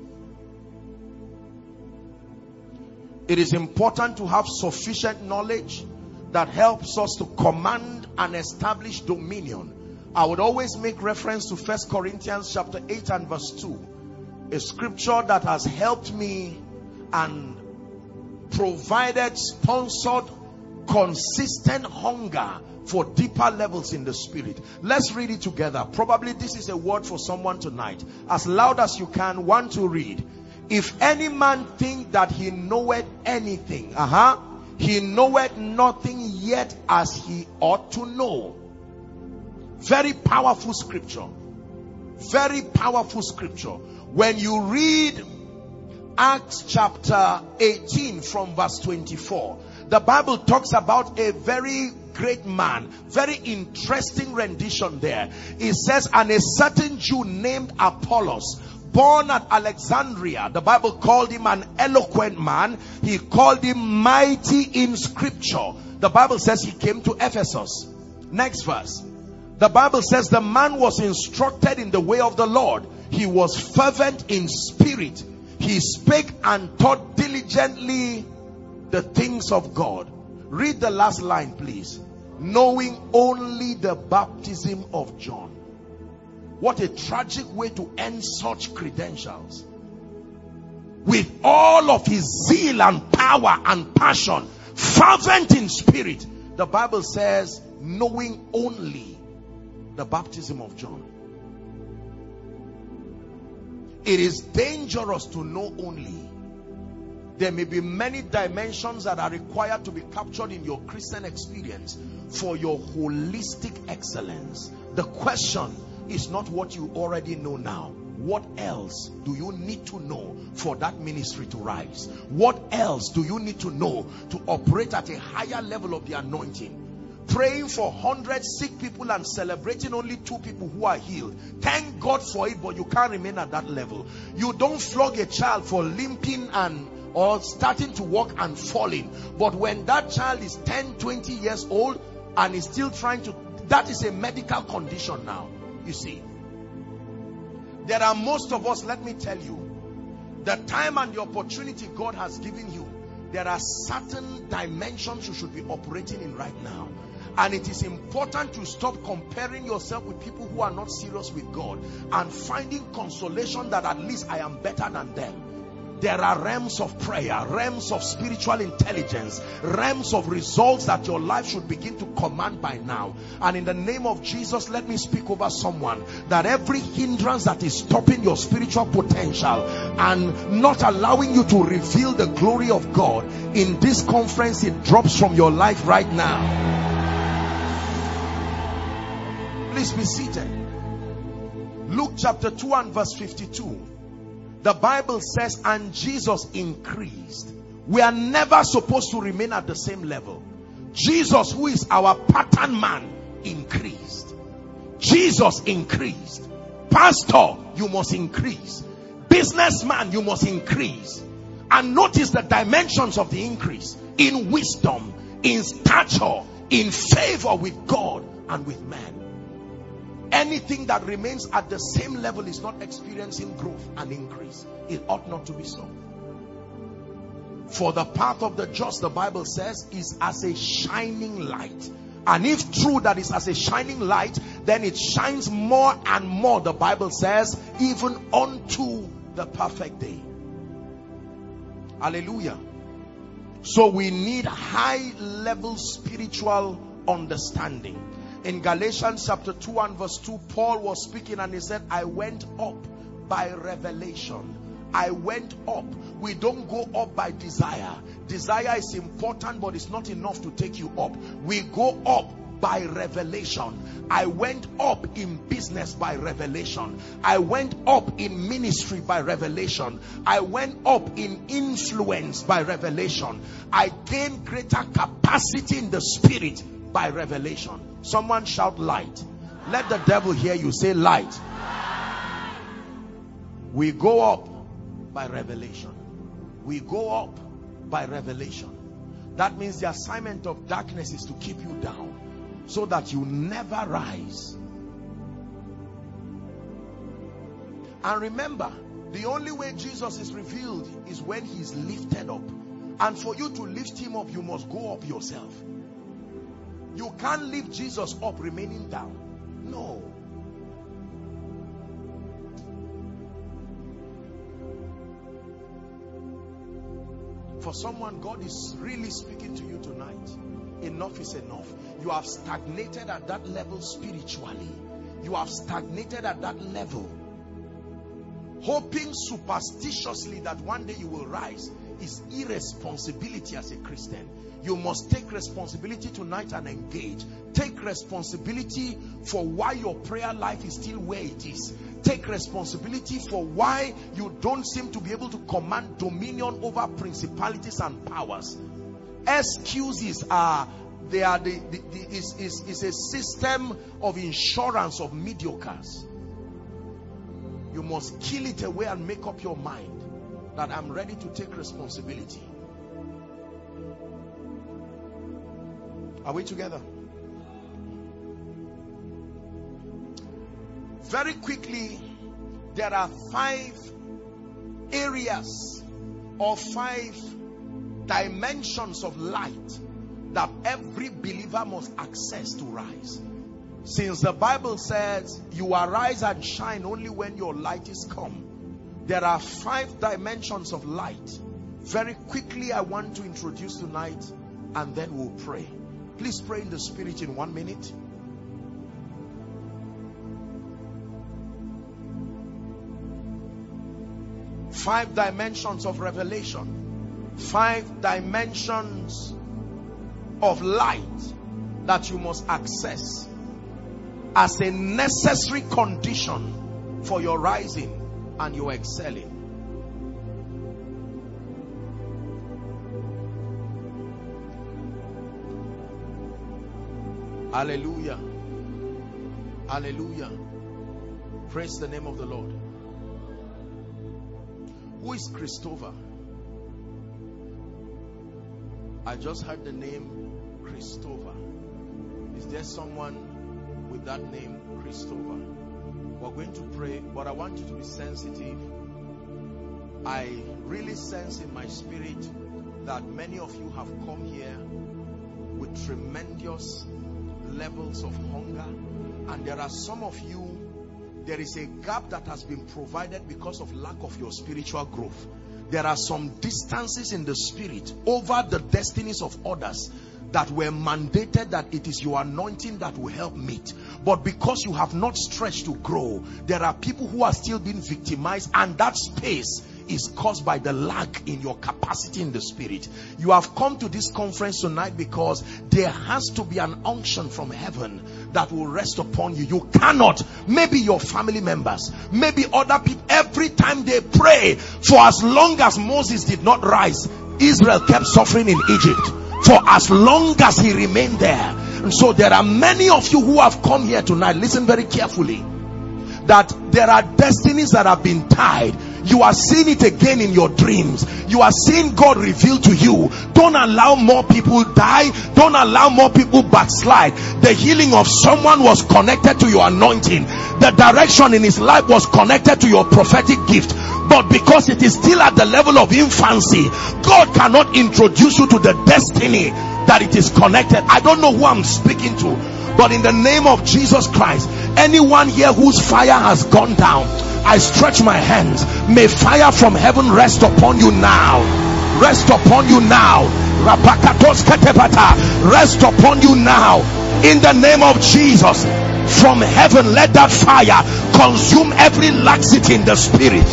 It is important to have sufficient knowledge that helps us to command and establish dominion. I would always make reference to 1 Corinthians chapter 8 and verse 2, a scripture that has helped me and provided, sponsored consistent hunger for deeper levels in the spirit. Let's read it together. Probably this is a word for someone tonight. As loud as you can, one to read. If any man think that he knoweth anything, he knoweth nothing yet as he ought to know. Very powerful scripture. Very powerful scripture. When you read Acts chapter 18 from verse 24, the Bible talks about a very great man. Very interesting rendition there. It says, and a certain Jew named Apollos, born at Alexandria. The Bible called him an eloquent man. He called him mighty in scripture. The Bible says he came to Ephesus. Next verse. The Bible says the man was instructed in the way of the Lord. He was fervent in spirit. He spake and taught diligently the things of God. Read the last line, please. Knowing only the baptism of John. What a tragic way to end such credentials. With all of his zeal and power and passion, fervent in spirit, the Bible says, knowing only the baptism of John. It is dangerous to know only. There may be many dimensions that are required to be captured in your Christian experience for your holistic excellence. The question is not what you already know now. What else do you need to know for that ministry to rise? What else do you need to know to operate at a higher level of the anointing? Praying for 100 sick people and celebrating only 2 people who are healed. Thank God for it, but you can't remain at that level. You don't flog a child for limping or starting to walk and falling. But when that child is 10, 20 years old and is still trying to, that is a medical condition now. You see, there are most of us, let me tell you, the time and the opportunity God has given you, there are certain dimensions you should be operating in right now. And it is important to stop comparing yourself with people who are not serious with God and finding consolation that at least I am better than them. There are realms of prayer, realms of spiritual intelligence, realms of results that your life should begin to command by now. And in the name of Jesus, let me speak over someone that every hindrance that is stopping your spiritual potential and not allowing you to reveal the glory of God in this conference, it drops from your life right now. Please be seated. Luke chapter 2 and verse 52. The Bible says, and Jesus increased We are never supposed to remain at the same level. Jesus, who is our pattern man, increased. Jesus increased. Pastor, you must increase. Businessman, you must increase. And notice the dimensions of the increase: in wisdom, in stature, in favor with God and with man. Anything that remains at the same level is not experiencing growth and increase. It ought not to be so. For the path of the just, the Bible says, is as a shining light. And if true that is as a shining light, then it shines more and more, the Bible says, even unto the perfect day. Hallelujah. So we need high level spiritual understanding. In Galatians chapter 2 and verse 2, Paul was speaking and he said, I went up by revelation. I went up. We don't go up by desire. Desire is important, but it's not enough to take you up. We go up by revelation. I went up in business by revelation. I went up in ministry by revelation. I went up in influence by revelation. I gained greater capacity in the spirit by revelation. Someone shout light. Let the devil hear you say light. We go up by revelation. We go up by revelation. That means the assignment of darkness is to keep you down, so that you never rise. And remember, the only way Jesus is revealed is when he is lifted up. And for you to lift him up, you must go up yourself. You can't lift Jesus up remaining down. No. For someone, God is really speaking to you tonight. Enough is enough. You have stagnated at that level spiritually. You have stagnated at that level. Hoping superstitiously that one day you will rise is irresponsibility as a Christian. You must take responsibility tonight and engage. Take responsibility for why your prayer life is still where it is. Take responsibility for why you don't seem to be able to command dominion over principalities and powers. Excuses are, they are is a system of insurance of mediocres. You must kill it away and make up your mind that I'm ready to take responsibility. Are we together? Very quickly, there are 5 areas or 5 dimensions of light that every believer must access to rise. Since the Bible says you arise and shine only when your light is come, there are 5 dimensions of light. Very quickly, I want to introduce tonight, and then we'll pray. Please pray in the spirit in 1 minute. Five dimensions of revelation. 5 dimensions of light that you must access as a necessary condition for your rising and your excelling. Hallelujah. Hallelujah. Praise the name of the Lord. Who is Christopher? I just heard the name Christopher. Is there someone with that name, Christopher? We're going to pray, but I want you to be sensitive. I really sense in my spirit that many of you have come here with tremendous levels of hunger, and there are some of you, there is a gap that has been provided because of lack of your spiritual growth. There are some distances in the spirit over the destinies of others that were mandated that it is your anointing that will help meet. But because you have not stretched to grow, there are people who are still being victimized, and that space is caused by the lack in your capacity in the spirit. You have come to this conference tonight because there has to be an unction from heaven that will rest upon you. You cannot, maybe your family members, maybe other people, every time they pray, for as long as Moses did not rise, Israel kept suffering in Egypt for as long as he remained there. And so there are many of you who have come here tonight, listen very carefully, that there are destinies that have been tied. You are seeing it again in your dreams. You are seeing God reveal to you. Don't allow more people die. Don't allow more people backslide. The healing of someone was connected to your anointing. The direction in his life was connected to your prophetic gift. But because it is still at the level of infancy, God cannot introduce you to the destiny that it is connected. I don't know who I'm speaking to, but in the name of Jesus Christ, anyone here whose fire has gone down, I stretch my hands. May fire from heaven rest upon you now. Rest upon you now. Rest upon you now. In the name of Jesus. From heaven, let that fire consume every laxity in the spirit.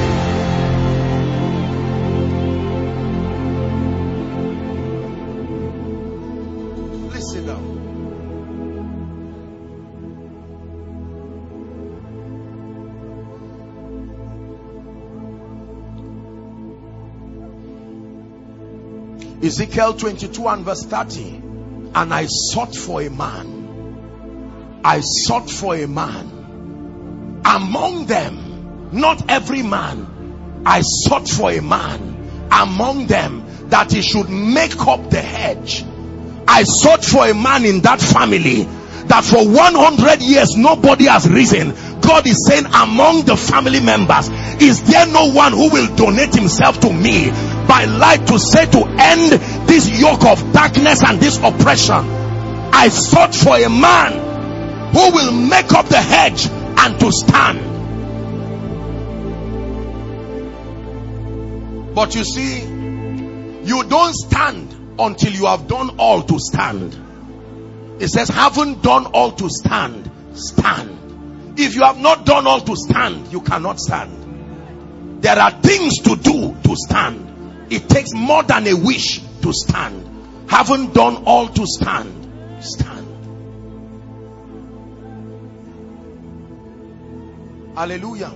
Please sit down. Ezekiel 22 and verse 30. And I sought for a man. I sought for a man among them, not every man. I sought for a man among them that he should make up the hedge. I sought for a man in that family that for 100 years nobody has risen. God is saying, among the family members, is there no one who will donate himself to me by light to say, to end this yoke of darkness and this oppression? I sought for a man who will make up the hedge and to stand. But you see, you don't stand until you have done all to stand. It says, haven't done all to stand, stand. If you have not done all to stand, you cannot stand. There are things to do to stand. It takes more than a wish to stand. Haven't done all to stand, stand. Hallelujah.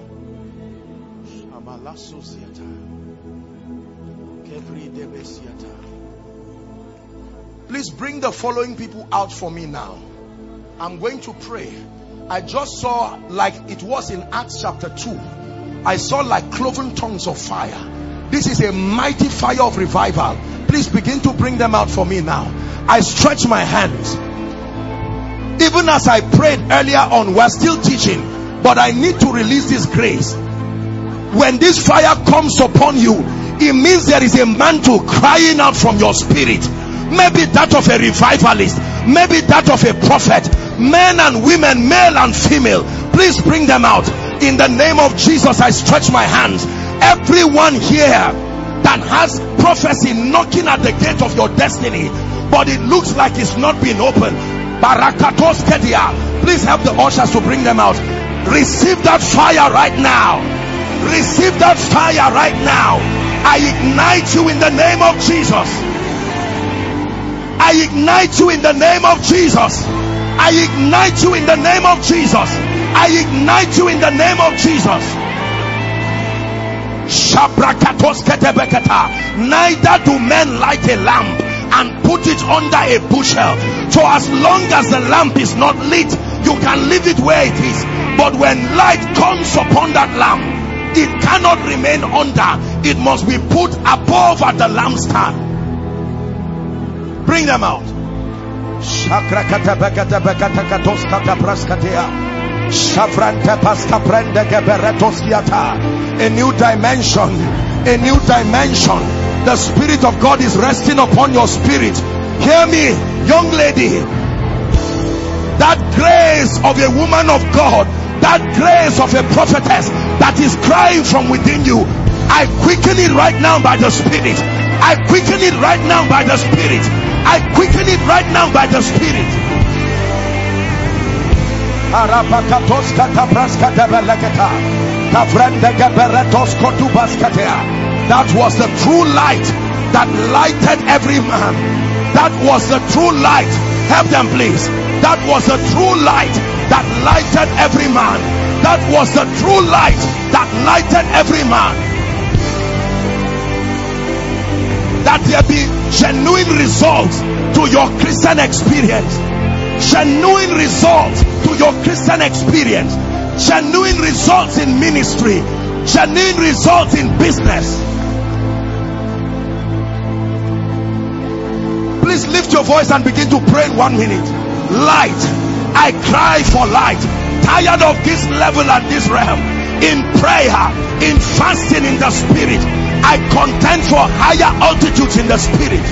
Please bring the following people out for me now. I'm going to pray. I just saw, like it was in Acts chapter 2, I saw like cloven tongues of fire. This is a mighty fire of revival. Please begin to bring them out for me now. I stretch my hands. Even as I prayed earlier on, we're still teaching, but I need to release this grace. When this fire comes upon you, it means there is a mantle crying out from your spirit. Maybe that of a revivalist, maybe that of a prophet. Men and women, male and female, please bring them out. In the name of Jesus, I stretch my hands. Everyone here that has prophecy knocking at the gate of your destiny, but it looks like it's not been opened. Barakatos Kedia. Please help the ushers to bring them out. Receive that fire right now. Receive that fire right now. I ignite you in the name of Jesus. I ignite you in the name of Jesus. I ignite you in the name of Jesus. I ignite you in the name of Jesus. Neither do men light a lamp and put it under a bushel. For as long as the lamp is not lit, you can leave it where it is. But when light comes upon that lamp, it cannot remain under. It must be put above at the lampstand. Bring them out. A new dimension. A new dimension. The Spirit of God is resting upon your spirit. Hear me, young lady. That grace of a woman of God, that grace of a prophetess that is crying from within you, I quicken it right now by the Spirit. I quicken it right now by the Spirit. I quicken it right now by the Spirit. That was the true light that lighted every man. That was the true light. Help them please. That was the true light that lighted every man. That was the true light that lighted every man. that there be genuine results to your Christian experience. Genuine results to your Christian experience. Genuine results in ministry. Genuine results in business. Please lift your voice and begin to pray in 1 minute. Light. I cry for light. Tired of this level and this realm. In prayer, in fasting in the spirit, I contend for higher altitudes in the spirit.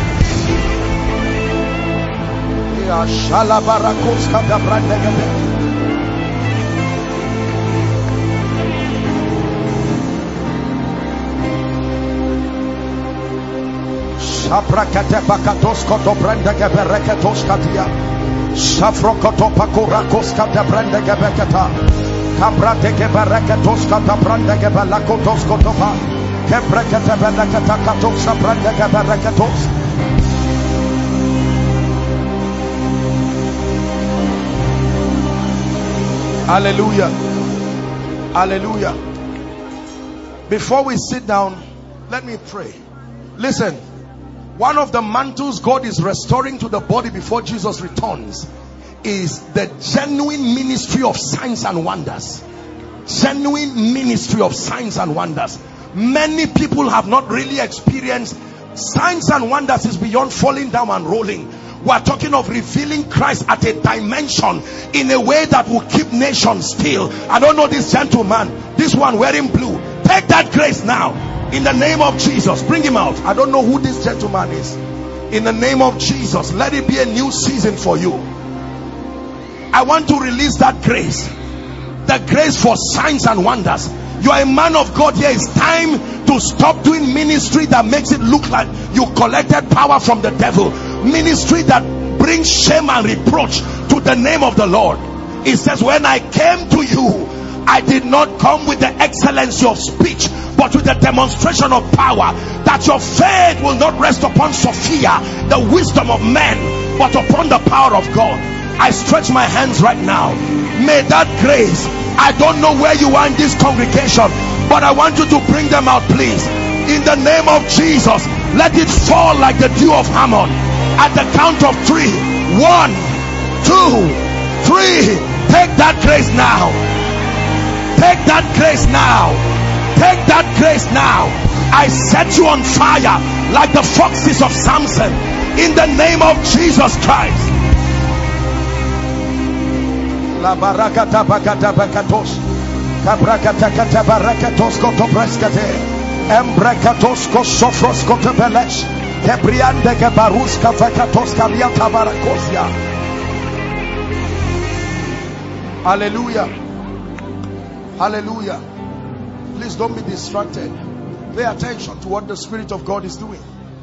Saprakate bakatos koto brenda gebereketos katia. Safrokoto pakurakos kata brenda gebeketa. Kabrate gebereketos kata brenda gebelakotos kotopa. Kebrekete beleketa katos brenda gebereketos. Hallelujah. Hallelujah. Before we sit down, let me pray. Listen, one of the mantles God is restoring to the body before Jesus returns is the genuine ministry of signs and wonders. Genuine ministry of signs and wonders. Many people have not really experienced signs and wonders. Is beyond falling down and rolling. We are talking of revealing Christ at a dimension in a way that will keep nations still. I don't know this gentleman, this one wearing blue. Take that grace now. In the name of Jesus, bring him out. I don't know who this gentleman is. In the name of Jesus, let it be a new season for you. I want to release that grace. The grace for signs and wonders. You are a man of God here. It's time to stop doing ministry that makes it look like you collected power from the devil. Ministry that brings shame and reproach to the name of the Lord. It says, when I came to you, I did not come with the excellency of speech, but with the demonstration of power, that your faith will not rest upon Sophia, the wisdom of men, but upon the power of God. I stretch my hands right now. May that grace, I don't know where you are in this congregation, but I want you to bring them out, please. In the name of Jesus, let it fall like the dew of Hammon. At the count of 3, 1, 2, 3. Take that grace now. Take that grace now. Take that grace now. I set you on fire like the foxes of Samson. In the name of Jesus Christ. La barakata bakata bakatos. Kabrakata kata barakatos koto preskate. Embrakatos kosofros koto belesh. Kebriande kebaruska fakatos kariata barakosia. Hallelujah. Hallelujah. Please don't be distracted. Pay attention to what the Spirit of God is doing.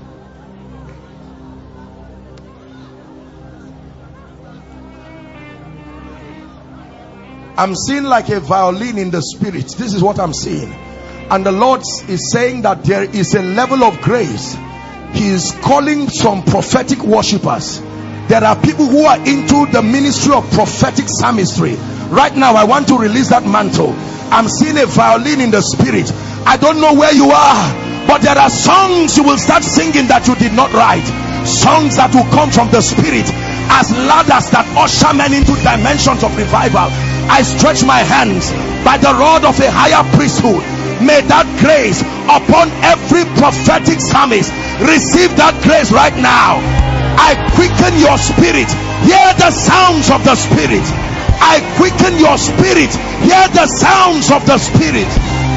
I'm seeing like a violin in the spirit. This is what I'm seeing. And the Lord is saying that there is a level of grace. He is calling some prophetic worshippers. There are people who are into the ministry of prophetic psalmistry. Right now, I want to release that mantle. I'm seeing a violin in the spirit. I don't know where you are, but there are songs you will start singing that you did not write. Songs that will come from the spirit as ladders that usher men into dimensions of revival. I stretch my hands by the rod of a higher priesthood. May that grace upon every prophetic psalmist. Receive that grace right now. I quicken your spirit. Hear the sounds of the spirit. I quicken your spirit. Hear the sounds of the spirit.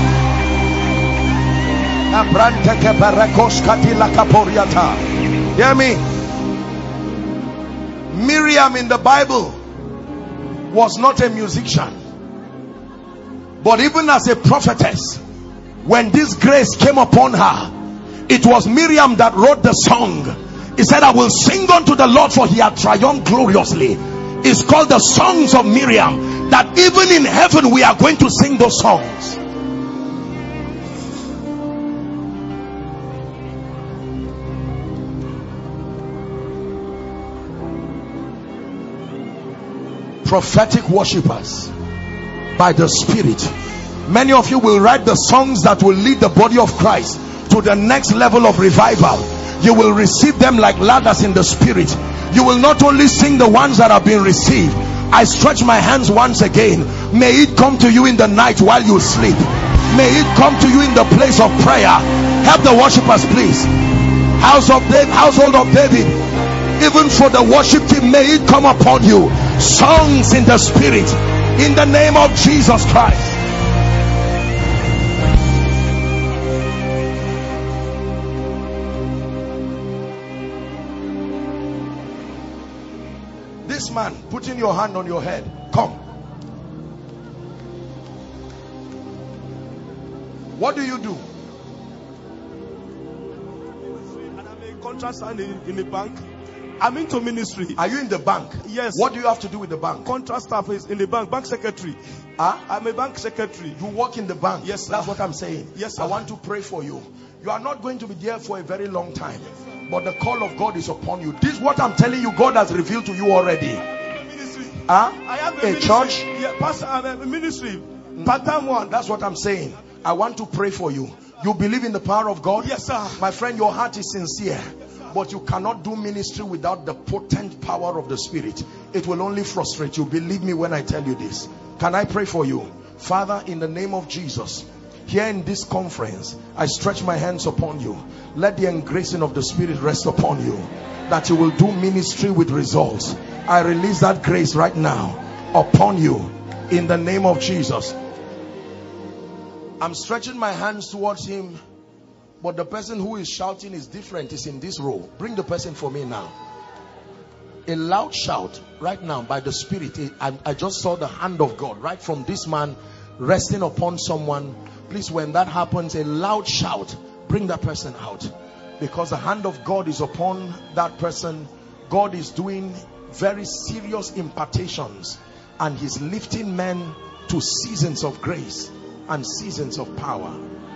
Hear me. Miriam in the Bible was not a musician, but even as a prophetess, when this grace came upon her, it was Miriam that wrote the song. He said, I will sing unto the Lord, for he had triumphed gloriously. It's called the songs of Miriam, that even in heaven we are going to sing those songs. Prophetic worshippers by the Spirit. Many of you will write the songs that will lead the body of Christ to the next level of revival. you will receive them like ladders in the spirit. You will not only sing the ones that have been received. I stretch my hands once again. May it come to you in the night while you sleep. May it come to you in the place of prayer. Help the worshipers, please. Household of David, even for the worship team, may it come upon you. Songs in the spirit, in the name of Jesus Christ. This man, putting your hand on your head, come. What do you do? And I'm a contract in the bank. I'm into ministry. Are you in the bank? Yes. What do you have to do with the bank? Contract staff is in the bank secretary. I'm a bank secretary. You work in the bank? Yes, sir. That's what I'm saying. Yes, sir. I want to pray for you. You are not going to be there for a very long time, but the call of God is upon you. This is what I'm telling you, God has revealed to you already. I have a ministry. Church? Yeah, pastor, I have a ministry. Part-time one. That's what I'm saying. I want to pray for you. You believe in the power of God? Yes, sir. My friend, your heart is sincere, but you cannot do ministry without the potent power of the Spirit. It will only frustrate you. Believe me when I tell you this. Can I pray for you? Father, in the name of Jesus, here in this conference, I stretch my hands upon you. Let the engracing of the Spirit rest upon you, that you will do ministry with results. I release that grace right now upon you in the name of Jesus. I'm stretching my hands towards him, but the person who is shouting is different. Is in this row. Bring the person for me now. A loud shout right now by the Spirit. I just saw the hand of God right from this man resting upon someone. Please, when that happens, a loud shout. Bring that person out, because the hand of God is upon that person. God is doing very serious impartations, and he's lifting men to seasons of grace and seasons of power.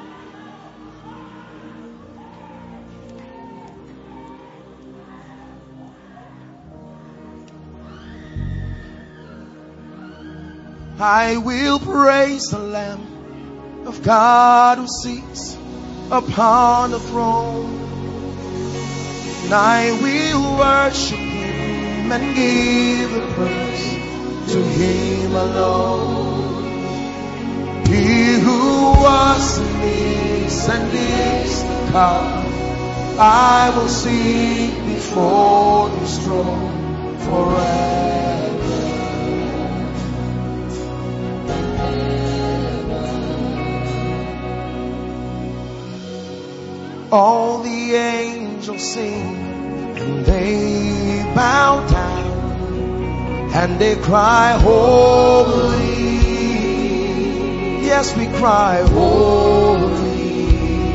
I will praise the Lamb of God who sits upon the throne, and I will worship him and give the praise to him alone. He who was and is to come, I will sing before his throne forever. All the angels sing, and they bow down, and they cry, holy. Yes, we cry, holy.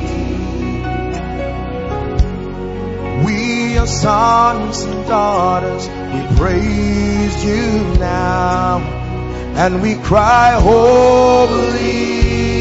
We are sons and daughters, we praise you now, and we cry, holy.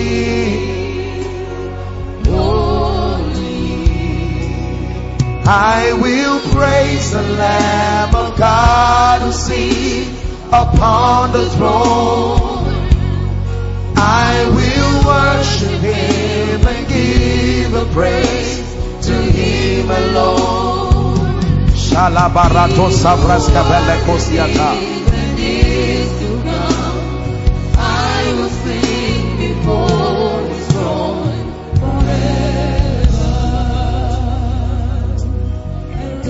I will praise the Lamb of God who sits upon the throne. I will worship him and give a praise to him alone. Shalabarato Savraska Velekosiata. I will sing before his throne forever and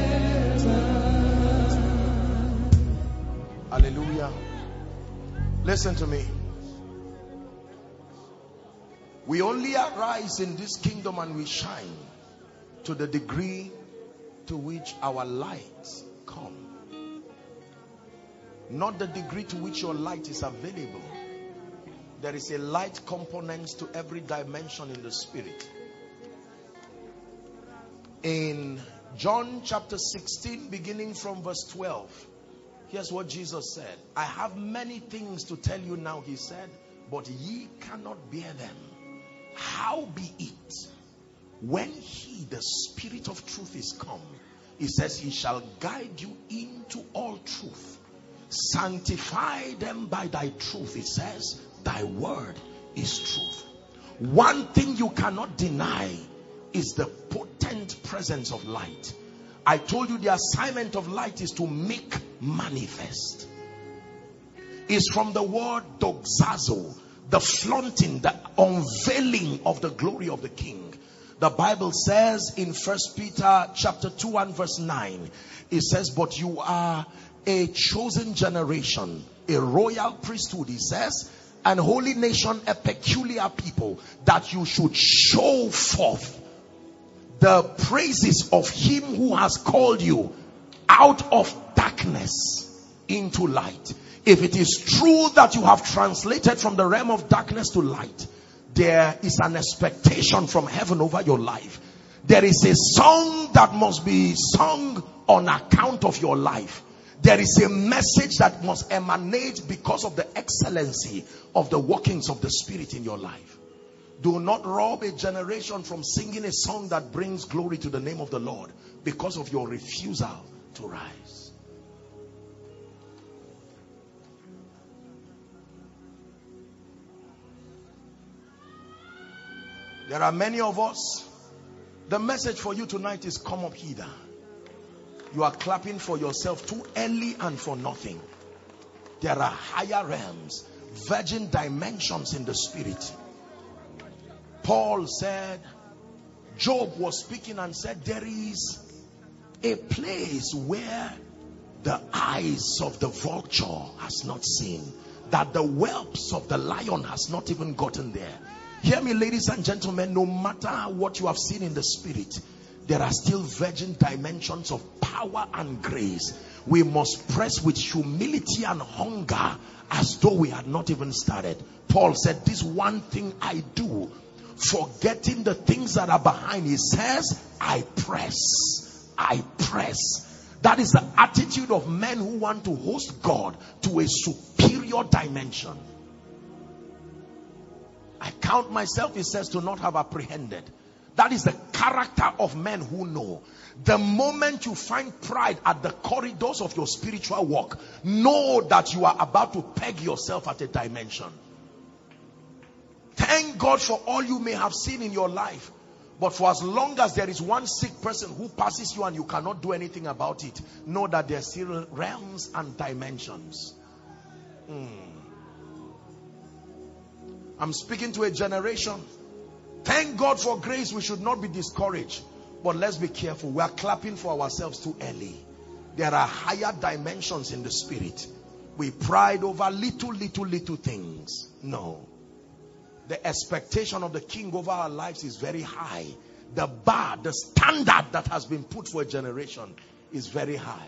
ever. Hallelujah. Listen to me. We only arise in this kingdom and we shine to the degree to which our lights come, not the degree to which your light is available. There is a light component to every dimension in the spirit. In John chapter 16, beginning from verse 12, here's what Jesus said. I have many things to tell you now, he said, but ye cannot bear them. Howbeit, when he, the Spirit of truth, is come, he says, he shall guide you into all truth. Sanctify them by thy truth. It says, thy word is truth. One thing you cannot deny is the potent presence of light. I told you the assignment of light is to make manifest. It's from the word doxazo, the flaunting, the unveiling of the glory of the King. The Bible says in 1 Peter chapter 2 and verse 9, it says, but you are a chosen generation, a royal priesthood, he says, and holy nation, a peculiar people, that you should show forth the praises of him who has called you out of darkness into light. If it is true that you have translated from the realm of darkness to light, there is an expectation from heaven over your life. There is a song that must be sung on account of your life. There is a message that must emanate because of the excellency of the workings of the Spirit in your life. Do not rob a generation from singing a song that brings glory to the name of the Lord because of your refusal to rise. There are many of us. The message for you tonight is come up hither. You are clapping for yourself too early and for nothing. There are higher realms, virgin dimensions in the Spirit. Paul said, Job was speaking and said, there is a place where the eyes of the vulture has not seen, that the whelps of the lion has not even gotten there. Hear me, ladies and gentlemen, no matter what you have seen in the Spirit, there are still virgin dimensions of power and grace. We must press with humility and hunger as though we had not even started. Paul said, this one thing I do, forgetting the things that are behind, he says, I press. That is the attitude of men who want to host God to a superior dimension. I count myself, he says, to not have apprehended. That is the character of men who know. The moment you find pride at the corridors of your spiritual walk, know that you are about to peg yourself at a dimension. Thank God for all you may have seen in your life. But for as long as there is one sick person who passes you and you cannot do anything about it, know that there are still realms and dimensions. I'm speaking to a generation. Thank God for grace. We should not be discouraged. But let's be careful. We are clapping for ourselves too early. There are higher dimensions in the Spirit. We pride over little things. No. The expectation of the King over our lives is very high. The bar, the standard that has been put for a generation is very high.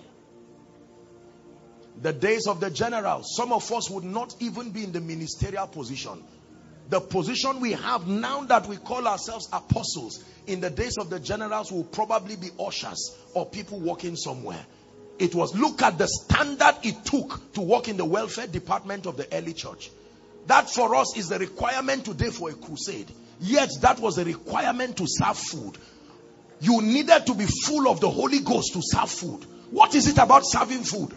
The days of the generals, some of us would not even be in the ministerial position. The position we have now that we call ourselves apostles, in the days of the generals will probably be ushers or people working somewhere. It was, look at the standard it took to work in the welfare department of the early church. That for us is the requirement today for a crusade. Yet that was a requirement to serve food. You needed to be full of the Holy Ghost to serve food. What is it about serving food?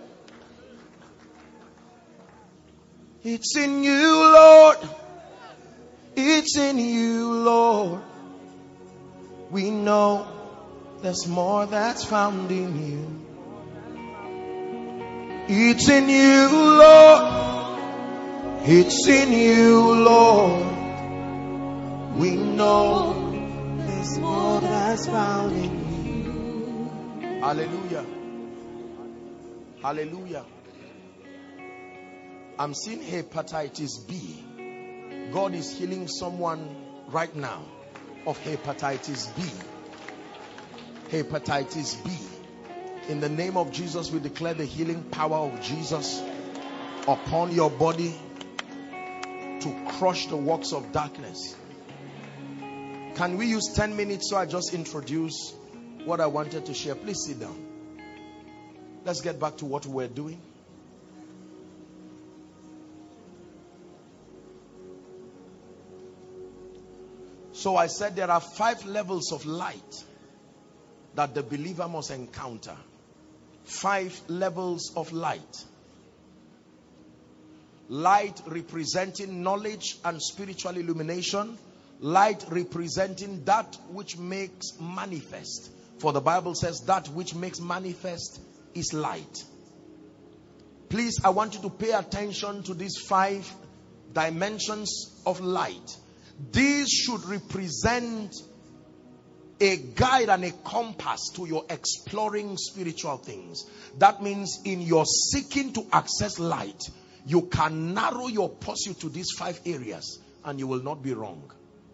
It's in you, Lord. It's in you, Lord. We know there's more that's found in you. It's in you, Lord. It's in you, Lord. We know there's more that's found in you. Hallelujah. Hallelujah. I'm seeing hepatitis B. God is healing someone right now of hepatitis B. Hepatitis B. In the name of Jesus, we declare the healing power of Jesus upon your body to crush the works of darkness. Can we use 10 minutes so I just introduce what I wanted to share? Please sit down. Let's get back to what we're doing. So I said there are 5 levels of light that the believer must encounter. 5 levels of light. Light representing knowledge and spiritual illumination. Light representing that which makes manifest. For the Bible says that which makes manifest is light. Please, I want you to pay attention to these 5 dimensions of light. These should represent a guide and a compass to your exploring spiritual things. That means in your seeking to access light, you can narrow your pursuit to these 5 areas and you will not be wrong.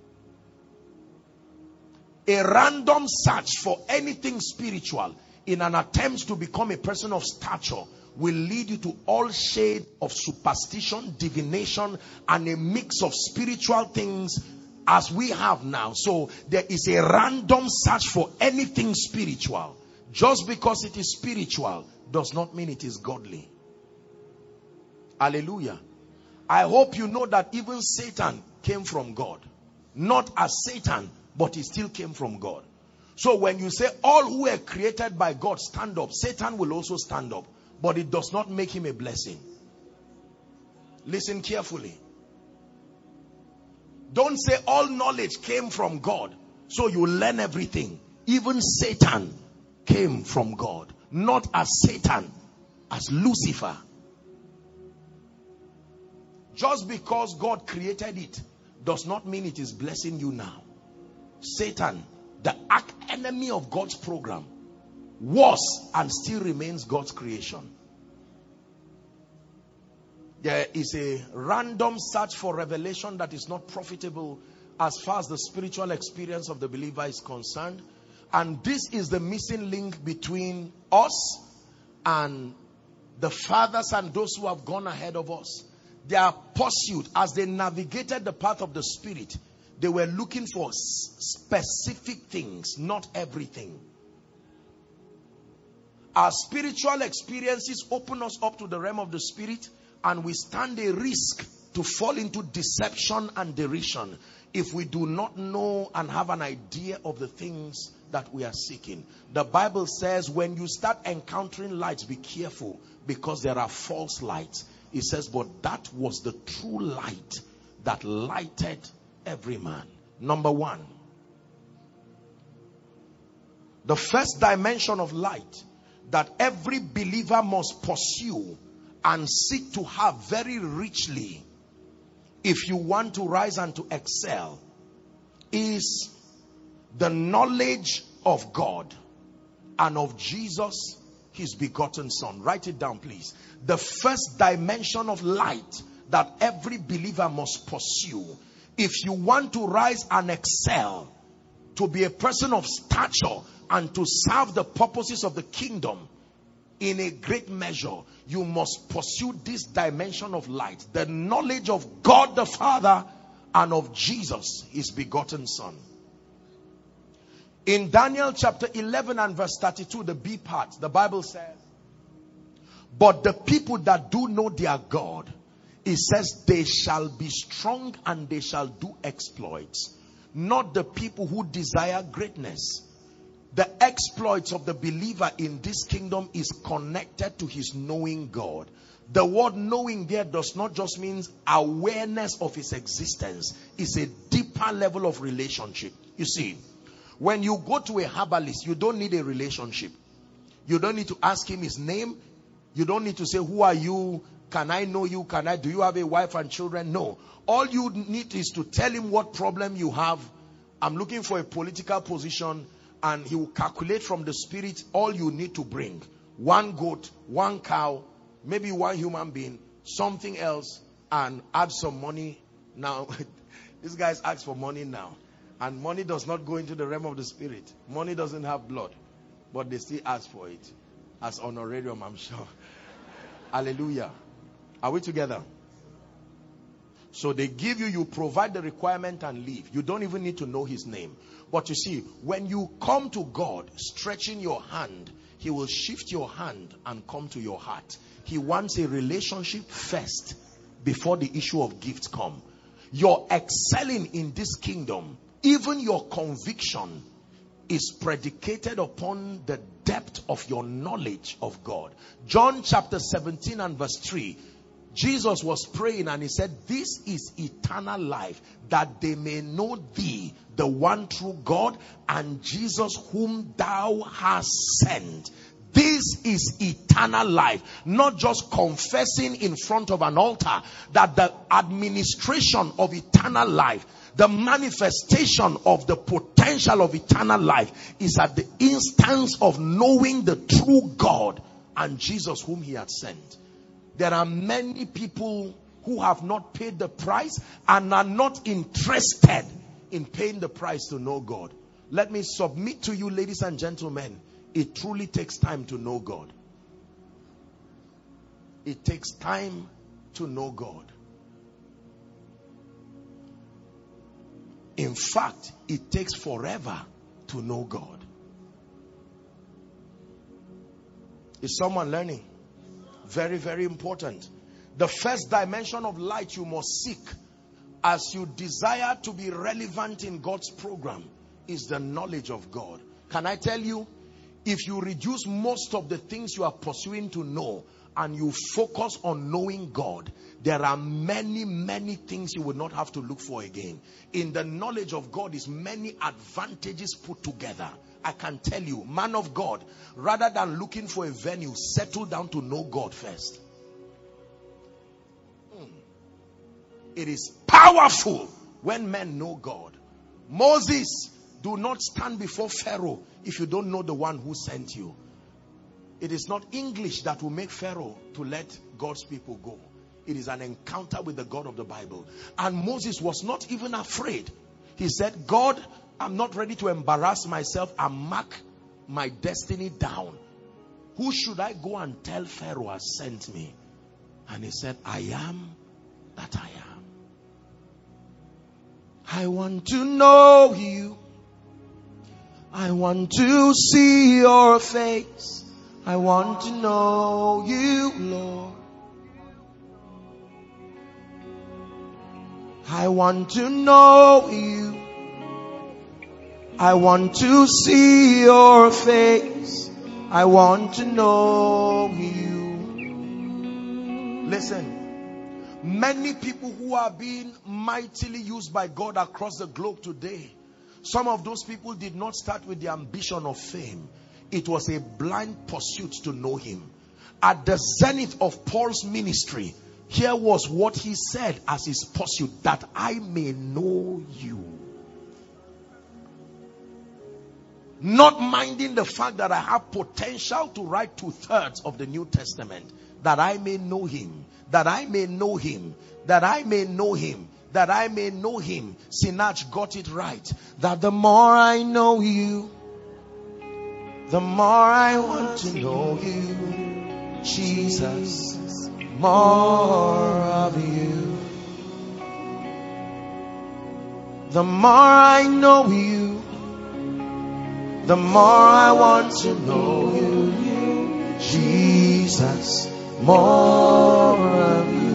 A random search for anything spiritual in an attempt to become a person of stature will lead you to all shade of superstition, divination, and a mix of spiritual things as we have now. So there is a random search for anything spiritual. Just because it is spiritual does not mean it is godly. Hallelujah. I hope you know that even Satan came from God. Not as Satan, but he still came from God. So when you say all who were created by God stand up, Satan will also stand up. But it does not make him a blessing. Listen carefully. Don't say all knowledge came from God, so you learn everything. Even Satan came from God. Not as Satan, as Lucifer. Just because God created it does not mean it is blessing you now. Satan, the arch enemy of God's program, was and still remains God's creation. There is a random search for revelation that is not profitable as far as the spiritual experience of the believer is concerned. And this is the missing link between us and the fathers and those who have gone ahead of us. Their pursuit, as they navigated the path of the Spirit, they were looking for specific things, not everything. Our spiritual experiences open us up to the realm of the Spirit, and we stand a risk to fall into deception and derision if we do not know and have an idea of the things that we are seeking. The Bible says when you start encountering lights, be careful, because there are false lights. It says, but that was the true light that lighted every man. Number 1. The first dimension of light that every believer must pursue and seek to have very richly if you want to rise and to excel is the knowledge of God and of Jesus, his begotten Son. Write it down, please. The first dimension of light that every believer must pursue if you want to rise and excel, to be a person of stature and to serve the purposes of the kingdom in a great measure, you must pursue this dimension of light, the knowledge of God the Father and of Jesus, his begotten Son. In Daniel chapter 11 and verse 32, the B part, the Bible says, but the people that do know their God, it says they shall be strong and they shall do exploits. Not the people who desire greatness. The exploits of the believer in this kingdom is connected to his knowing God. The word knowing there does not just mean awareness of his existence. It's a deeper level of relationship. You see, when you go to a herbalist, you don't need a relationship. You don't need to ask him his name. You don't need to say, who are you? Can I know you? Do you have a wife and children? No. All you need is to tell him what problem you have. I'm looking for a political position, and he will calculate from the Spirit all you need to bring. 1 goat, 1 cow, maybe 1 human being, something else, and add some money. Now, these guys ask for money now. And money does not go into the realm of the Spirit. Money doesn't have blood. But they still ask for it. As honorarium, I'm sure. Hallelujah. Are we together? So they give you, you provide the requirement and leave. You don't even need to know his name. But you see, when you come to God, stretching your hand, he will shift your hand and come to your heart. He wants a relationship first before the issue of gifts come. Your excelling in this kingdom, even your conviction, is predicated upon the depth of your knowledge of God. John chapter 17 and verse 3. Jesus was praying and he said, this is eternal life, that they may know thee, the one true God, and Jesus whom thou hast sent. This is eternal life. Not just confessing in front of an altar, that the administration of eternal life, the manifestation of the potential of eternal life is at the instance of knowing the true God and Jesus whom he had sent. There are many people who have not paid the price and are not interested in paying the price to know God. Let me submit to you, ladies and gentlemen, it truly takes time to know God. It takes time to know God. In fact, it takes forever to know God. Is someone learning? Very, very important. The first dimension of light you must seek as you desire to be relevant in God's program is the knowledge of God. Can I tell you, if you reduce most of the things you are pursuing to know and you focus on knowing God, there are many, many things you will not have to look for again. In the knowledge of God is many advantages put together. I can tell you, man of God, rather than looking for a venue, settle down to know God first. It is powerful when men know God. Moses, do not stand before Pharaoh if you don't know the one who sent you. It is not English that will make Pharaoh to let God's people go. It is an encounter with the God of the Bible. And Moses was not even afraid. He said, God, I'm not ready to embarrass myself and mark my destiny down. Who should I go and tell Pharaoh has sent me? And he said, I am that I am. I want to know you. I want to see your face. I want to know you, Lord. I want to know you. I want to see your face. I want to know you. Listen, many people who are being mightily used by God across the globe today, some of those people did not start with the ambition of fame. It was a blind pursuit to know him. At the zenith of Paul's ministry, here was what he said as his pursuit, that I may know you. Not minding the fact that I have potential to write 2/3 of the New Testament. That I may know him. That I may know him. That I may know him. That I may know him. Sinach got it right. That the more I know you, the more I want to know you. Jesus, more of you. The more I know you, the more I want to know you. Jesus, more of you.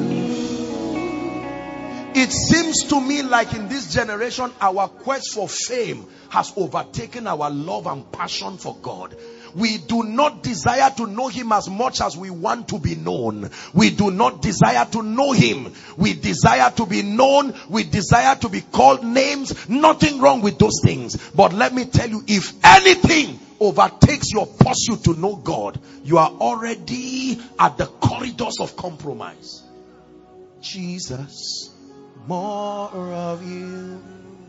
It seems to me like in this generation, our quest for fame has overtaken our love and passion for God. We do not desire to know him as much as we want to be known. We do not desire to know him. We desire to be known. We desire to be called names. Nothing wrong with those things. But let me tell you, if anything overtakes your pursuit to know God, you are already at the corridors of compromise. Jesus, more of you.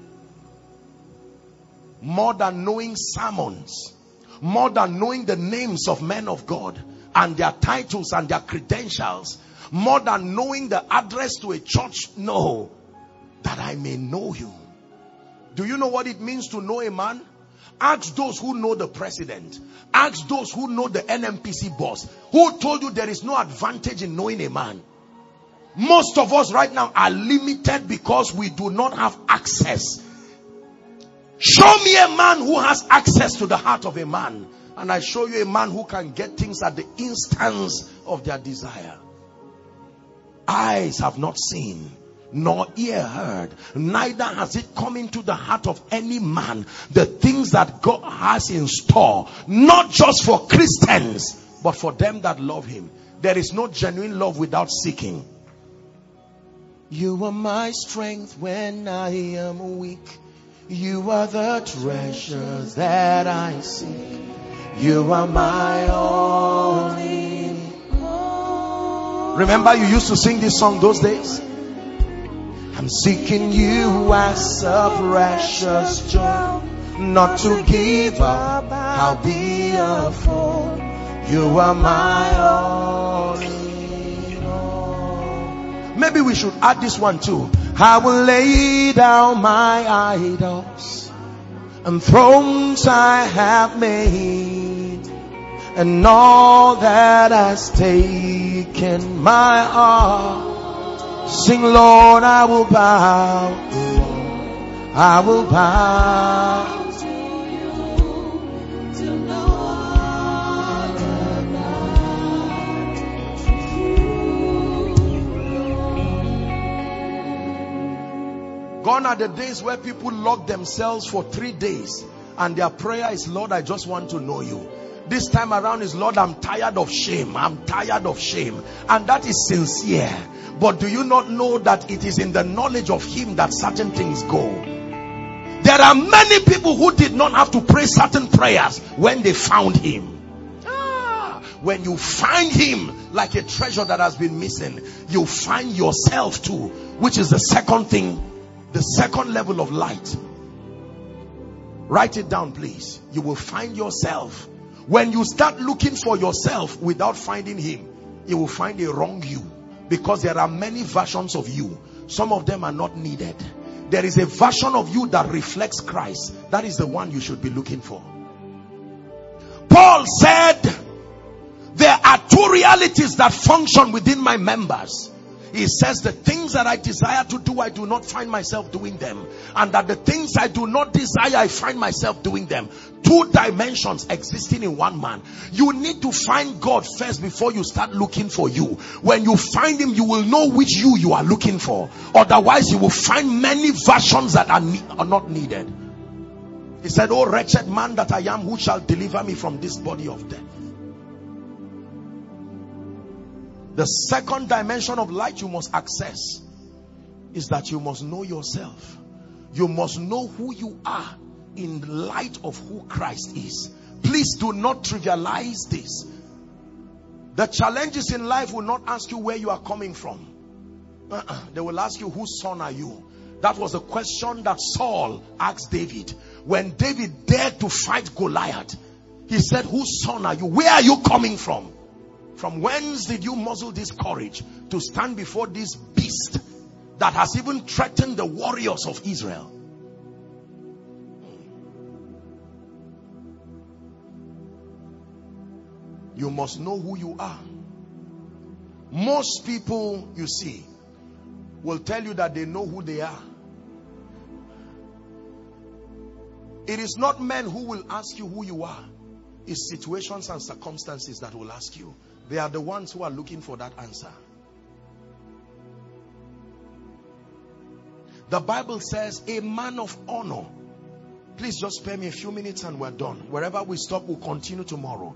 More than knowing sermons, more than knowing the names of men of God and their titles and their credentials, more than knowing the address to a church, no, that I may know you. Do you know what it means to know a man? Ask those who know the president. Ask those who know the NMPC boss. Who told you there is no advantage in knowing a man? Most of us right now are limited because we do not have access. Show me a man who has access to the heart of a man, and I show you a man who can get things at the instance of their desire. Eyes have not seen, nor ear heard, neither has it come into the heart of any man the things that God has in store, not just for Christians, but for them that love him. There is no genuine love without seeking. You are my strength when I am weak. You are the treasures that I seek. You are my only. Remember you used to sing this song those days? I'm seeking you as a precious gem. Not to give up, I'll be a fool. You are my only. Maybe we should add this one too. I will lay down my idols and thrones I have made, and all that has taken my heart. Sing, Lord, I will bow. I will bow. Gone are the days where people lock themselves for 3 days and their prayer is, Lord, I just want to know you. This time around is, Lord, I'm tired of shame. I'm tired of shame. And that is sincere. But do you not know that it is in the knowledge of him that certain things go? There are many people who did not have to pray certain prayers when they found him. When you find him like a treasure that has been missing, you find yourself too, which is the second thing. The second level of light. Write it down, please. You will find yourself. When you start looking for yourself without finding him, you will find a wrong you. Because there are many versions of you. Some of them are not needed. There is a version of you that reflects Christ. That is the one you should be looking for. Paul said, there are two realities that function within my members. He says, the things that I desire to do, I do not find myself doing them. And that the things I do not desire, I find myself doing them. Two dimensions existing in one man. You need to find God first before you start looking for you. When you find him, you will know which you are looking for. Otherwise, you will find many versions that are not needed. He said, oh wretched man that I am, who shall deliver me from this body of death? The second dimension of light you must access is that you must know yourself. You must know who you are in light of who Christ is. Please do not trivialize this. The challenges in life will not ask you where you are coming from. They will ask you, whose son are you? That was a question that Saul asked David. When David dared to fight Goliath, he said, whose son are you? Where are you coming from? From whence did you muzzle this courage to stand before this beast that has even threatened the warriors of Israel? You must know who you are. Most people, you see, will tell you that they know who they are. It is not men who will ask you who you are. It's situations and circumstances that will ask you. They are the ones who are looking for that answer. The Bible says, a man of honor. Please just spare me a few minutes and we're done. Wherever we stop, we'll continue tomorrow.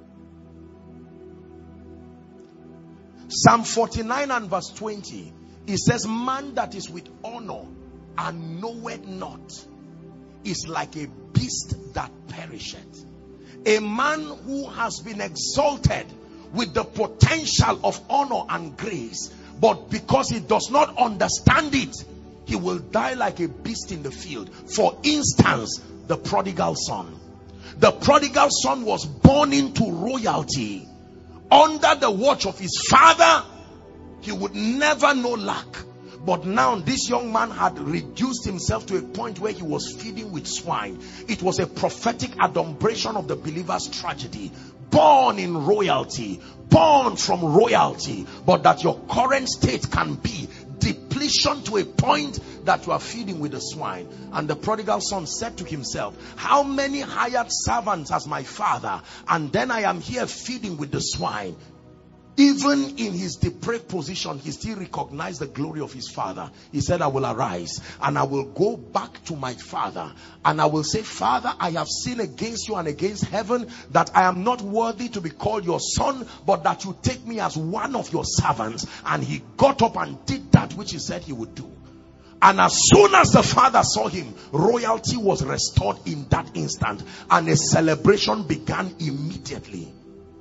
Psalm 49 and verse 20. It says, man that is with honor and knoweth not is like a beast that perisheth. A man who has been exalted with the potential of honor and grace, but because he does not understand it, he will die like a beast in the field. For instance, the prodigal son. The prodigal son was born into royalty. Under the watch of his father, he would never know lack. But now this young man had reduced himself to a point where he was feeding with swine. It was a prophetic adumbration of the believer's tragedy. Born in royalty, born from royalty, but that your current state can be depletion to a point that you are feeding with the swine. And the prodigal son said to himself, how many hired servants has my father, and then I am here feeding with the swine? Even in his depraved position, he still recognized the glory of his father. He said, I will arise and I will go back to my father and I will say, Father, I have sinned against you and against heaven, that I am not worthy to be called your son, but that you take me as one of your servants. And he got up and did that which he said he would do. And as soon as the father saw him, royalty was restored in that instant, and a celebration began immediately.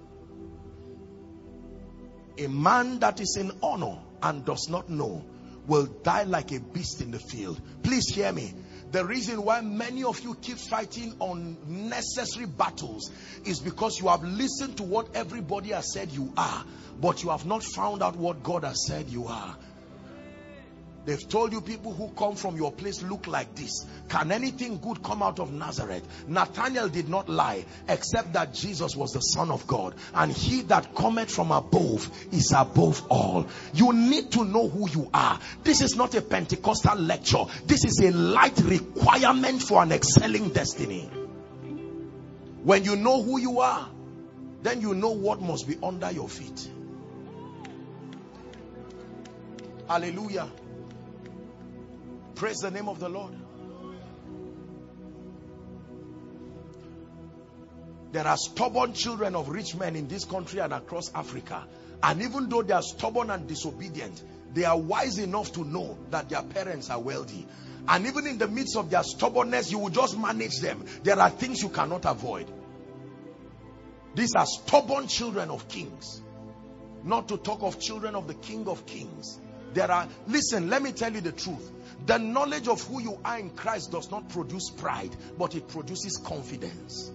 A man that is in honor and does not know will die like a beast in the field. Please hear me. The reason why many of you keep fighting unnecessary battles is because you have listened to what everybody has said you are, but you have not found out what God has said you are. They've told you people who come from your place look like this. Can anything good come out of Nazareth? Nathanael did not lie, except that Jesus was the Son of God. And he that cometh from above is above all. You need to know who you are. This is not a Pentecostal lecture. This is a light requirement for an excelling destiny. When you know who you are, then you know what must be under your feet. Hallelujah. Praise the name of the Lord. There are stubborn children of rich men in this country and across Africa. And even though they are stubborn and disobedient, they are wise enough to know that their parents are wealthy. And even in the midst of their stubbornness, you will just manage them. There are things you cannot avoid. These are stubborn children of kings. Not to talk of children of the King of Kings. Listen, let me tell you the truth. The knowledge of who you are in Christ does not produce pride, but it produces confidence.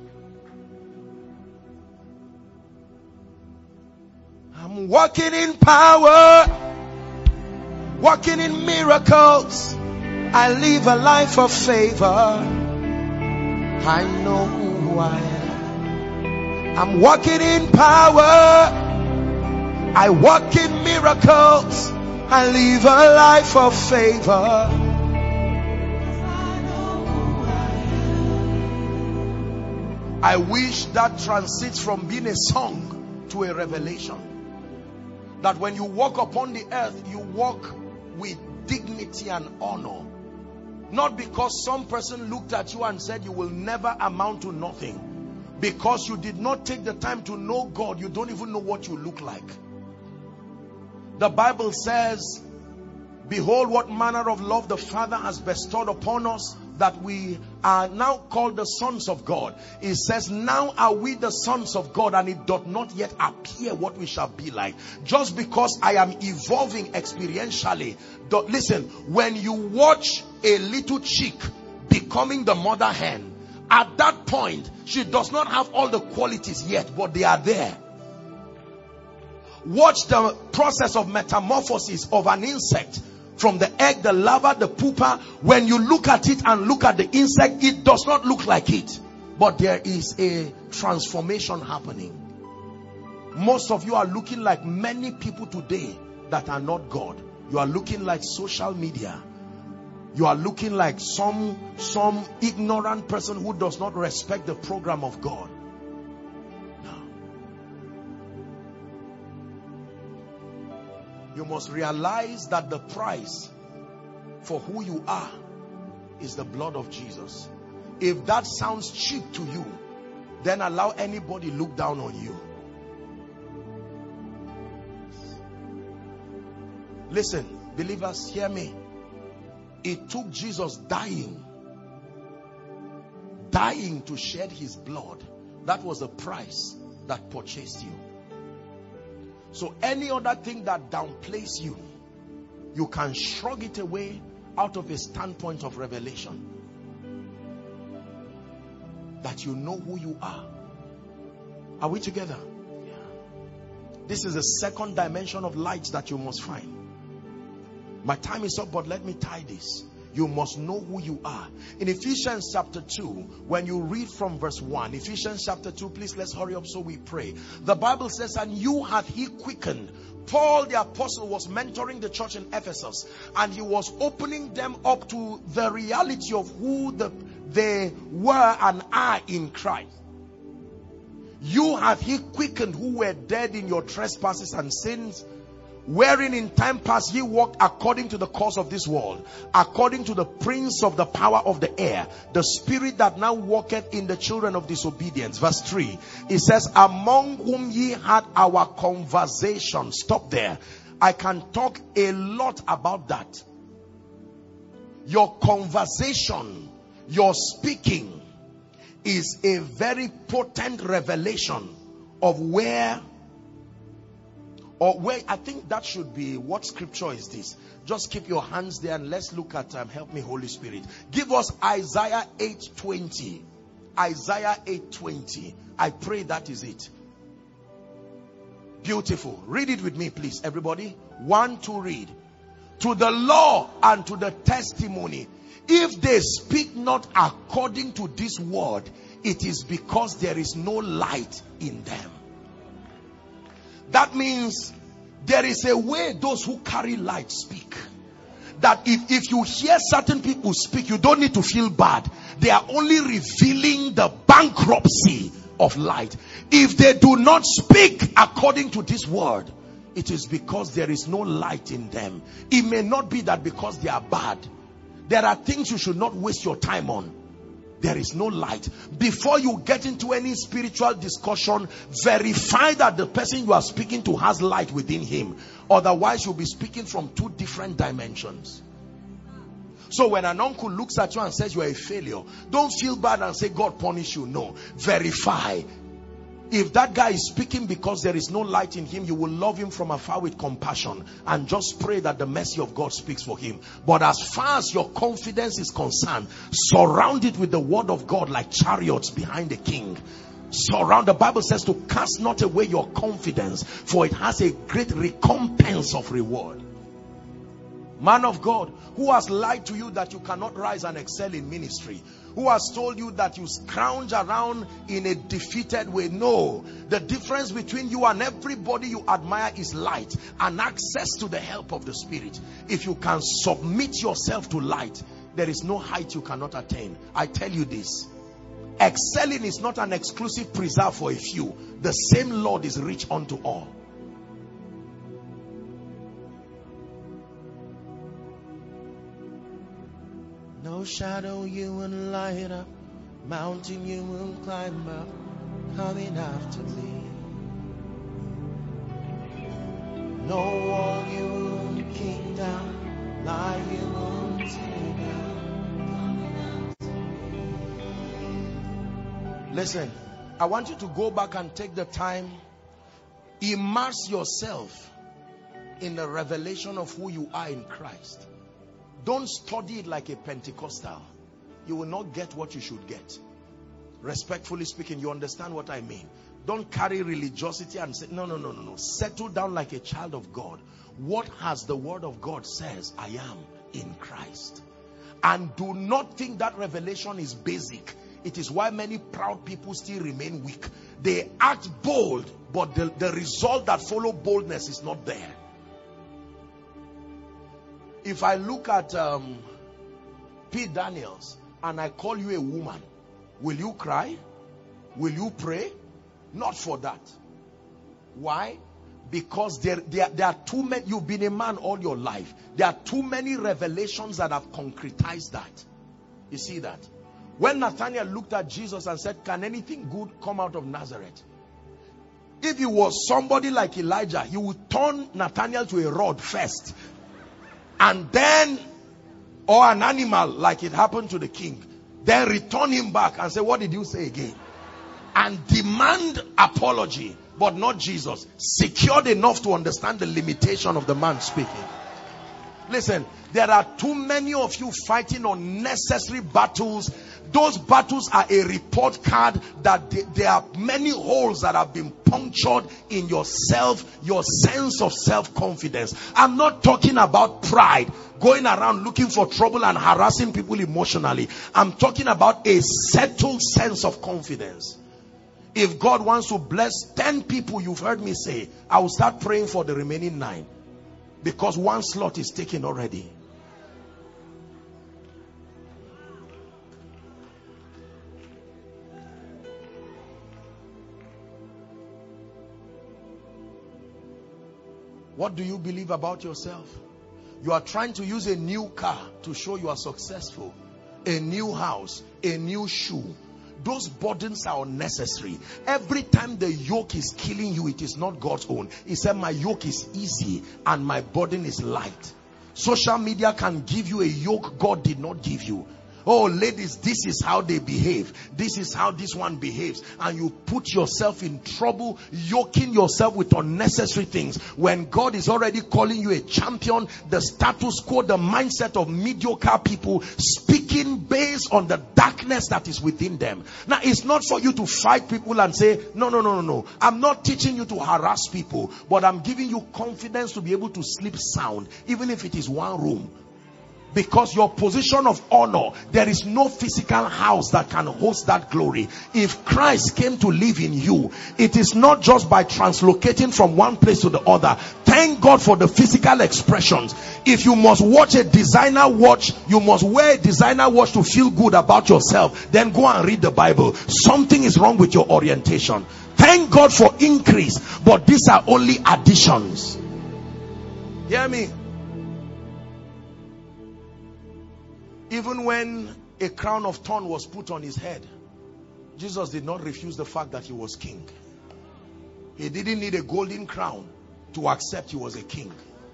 I'm walking in power, walking in miracles. I live a life of favor. I know who I am. I'm walking in power, I walk in miracles. I live a life of favor. I wish that transits from being a song to a revelation. That when you walk upon the earth, you walk with dignity and honor. Not because some person looked at you and said you will never amount to nothing. Because you did not take the time to know God, you don't even know what you look like. The Bible says, behold what manner of love the Father has bestowed upon us, that we are now called the sons of God. It says, now are we the sons of God, and it doth not yet appear what we shall be like. Just because I am evolving experientially. Listen, when you watch a little chick becoming the mother hen, at that point, she does not have all the qualities yet, but they are there. Watch the process of metamorphosis of an insect. From the egg, the larva, the pupa. When you look at it and look at the insect, it does not look like it. But there is a transformation happening. Most of you are looking like many people today that are not God. You are looking like social media. You are looking like some ignorant person who does not respect the program of God. You must realize that the price for who you are is the blood of Jesus. If that sounds cheap to you, then allow anybody look down on you. Listen, believers, hear me. It took Jesus dying to shed his blood. That was the price that purchased you. So any other thing that downplays you, you can shrug it away out of a standpoint of revelation. That you know who you are. Are we together? Yeah. This is the second dimension of light that you must find. My time is up, but let me tie this. You must know who you are. In Ephesians chapter 2, when you read from verse 1, Ephesians chapter 2, please let's hurry up so we pray. The Bible says, and you hath he quickened. Paul the apostle was mentoring the church in Ephesus, and he was opening them up to the reality of who they were and are in Christ. You hath he quickened who were dead in your trespasses and sins, wherein in time past ye walked according to the course of this world, according to the prince of the power of the air, the spirit that now walketh in the children of disobedience. Verse 3, it says, among whom ye had our conversation. Stop there. I can talk a lot about that. Your conversation, your speaking is a very potent revelation of where I think that should be, what scripture is this? Just keep your hands there and let's look at, help me Holy Spirit. Give us Isaiah 8:20. Isaiah 8:20. I pray that is it. Beautiful. Read it with me, please, everybody. 1, 2, read. To the law and to the testimony, if they speak not according to this word, it is because there is no light in them. That means there is a way those who carry light speak. That if you hear certain people speak, you don't need to feel bad. They are only revealing the bankruptcy of light. If they do not speak according to this word, it is because there is no light in them. It may not be that because they are bad. There are things you should not waste your time on. There is no light. Before you get into any spiritual discussion, verify that the person you are speaking to has light within him. Otherwise, you'll be speaking from two different dimensions. So when an uncle looks at you and says you are a failure, don't feel bad and say God punish you. No. Verify. If that guy is speaking because there is no light in him, you will love him from afar with compassion and just pray that the mercy of God speaks for him. But as far as your confidence is concerned, surround it with the word of God like chariots behind a king. The Bible says to cast not away your confidence, for it has a great recompense of reward. Man of God, who has lied to you that you cannot rise and excel in ministry? Who has told you that you scrounge around in a defeated way? No. The difference between you and everybody you admire is light and access to the help of the Spirit. If you can submit yourself to light, there is no height you cannot attain. I tell you this. Excelling is not an exclusive preserve for a few. The same Lord is rich unto all. No shadow you will light up, mountain you will climb up, coming after me. No wall you will kick down, lie you will tear down, coming after me. Listen, I want you to go back and take the time, immerse yourself in the revelation of who you are in Christ. Don't study it like a Pentecostal. You will not get what you should get. Respectfully speaking, you understand what I mean. Don't carry religiosity and say, no. Settle down like a child of God. What has the word of God says? I am in Christ. And do not think that revelation is basic. It is why many proud people still remain weak. They act bold, but the result that follow boldness is not there. If I look at Pete Daniels and I call you a woman, will you cry? Will you pray? Not for that. Why? Because there are too many. You've been a man all your life. There are too many revelations that have concretized that. You see that? When Nathanael looked at Jesus and said, can anything good come out of Nazareth? If he was somebody like Elijah, he would turn Nathanael to a rod first. And then, or an animal like it happened to the king. Then return him back and say, what did you say again? And demand apology, but not Jesus. Secured enough to understand the limitation of the man speaking. Listen, there are too many of you fighting unnecessary battles. Those battles are a report card that there are many holes that have been punctured in yourself, your sense of self-confidence. I'm not talking about pride, going around looking for trouble and harassing people emotionally. I'm talking about a settled sense of confidence. If God wants to bless 10 people, you've heard me say, I will start praying for the remaining 9. Because one slot is taken already. What do you believe about yourself? You are trying to use a new car to show you are successful, a new house, a new shoe. Those burdens are unnecessary. Every time the yoke is killing you, it is not God's own. He said, my yoke is easy and my burden is light. Social media can give you a yoke God did not give you. Oh, ladies, this is how they behave. This is how this one behaves. And you put yourself in trouble, yoking yourself with unnecessary things. When God is already calling you a champion, the status quo, the mindset of mediocre people speaking based on the darkness that is within them. Now, it's not for you to fight people and say, no. I'm not teaching you to harass people, but I'm giving you confidence to be able to sleep sound, even if it is one room. Because your position of honor, there is no physical house that can host that glory. If Christ came to live in you, it is not just by translocating from one place to the other. Thank God for the physical expressions. If you must watch a designer watch, you must wear a designer watch to feel good about yourself, then go and read the Bible. Something is wrong with your orientation. Thank God for increase, but these are only additions. Hear me? Even when a crown of thorn was put on his head, Jesus did not refuse the fact that he was king. He didn't need a golden crown to accept he was a king.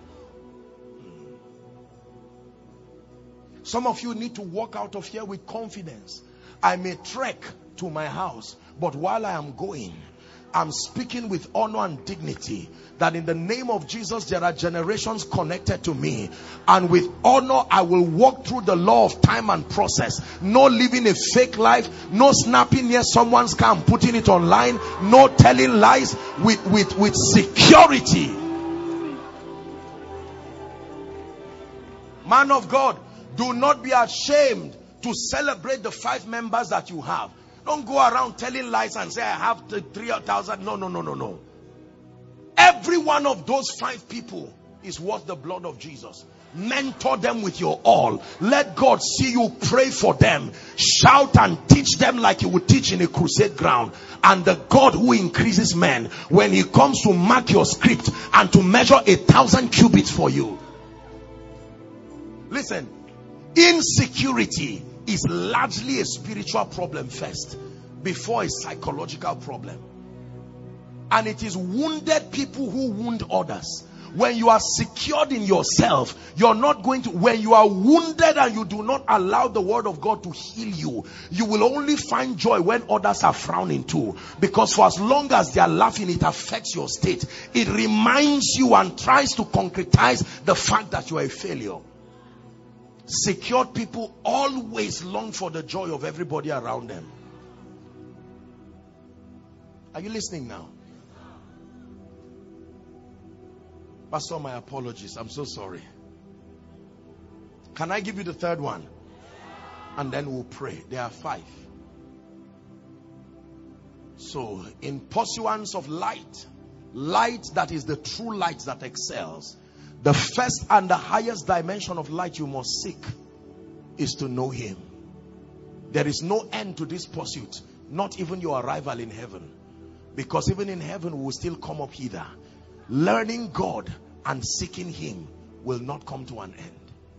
Some of you need to walk out of here with confidence. I may trek to my house, but while I am going, I'm speaking with honor and dignity that in the name of Jesus there are generations connected to me, and with honor I will walk through the law of time and process. No living a fake life, no snapping near someone's car and putting it online, no telling lies, with security. Man of God, do not be ashamed to celebrate the 5 members that you have. Don't go around telling lies and say I have 3,000. No. Every one of those 5 people is worth the blood of Jesus. Mentor them with your all. Let God see you pray for them. Shout and teach them like you would teach in a crusade ground. And the God who increases men, when he comes to mark your script and to measure 1,000 cubits for you. Listen, insecurity is largely a spiritual problem first, before a psychological problem. And it is wounded people who wound others. When you are secured in yourself, you're not going to, when you are wounded and you do not allow the word of God to heal you, you will only find joy when others are frowning too. Because for as long as they are laughing, it affects your state. It reminds you and tries to concretize the fact that you are a failure. Secured people always long for the joy of everybody around them. Are you listening now? Pastor, my apologies. I'm so sorry. Can I give you the third one? And then we'll pray. There are 5. So, in pursuance of light, light that is the true light that excels, the first and the highest dimension of light you must seek is to know him. There is no end to this pursuit, not even your arrival in heaven. Because even in heaven we will still come up hither. Learning God and seeking him will not come to an end.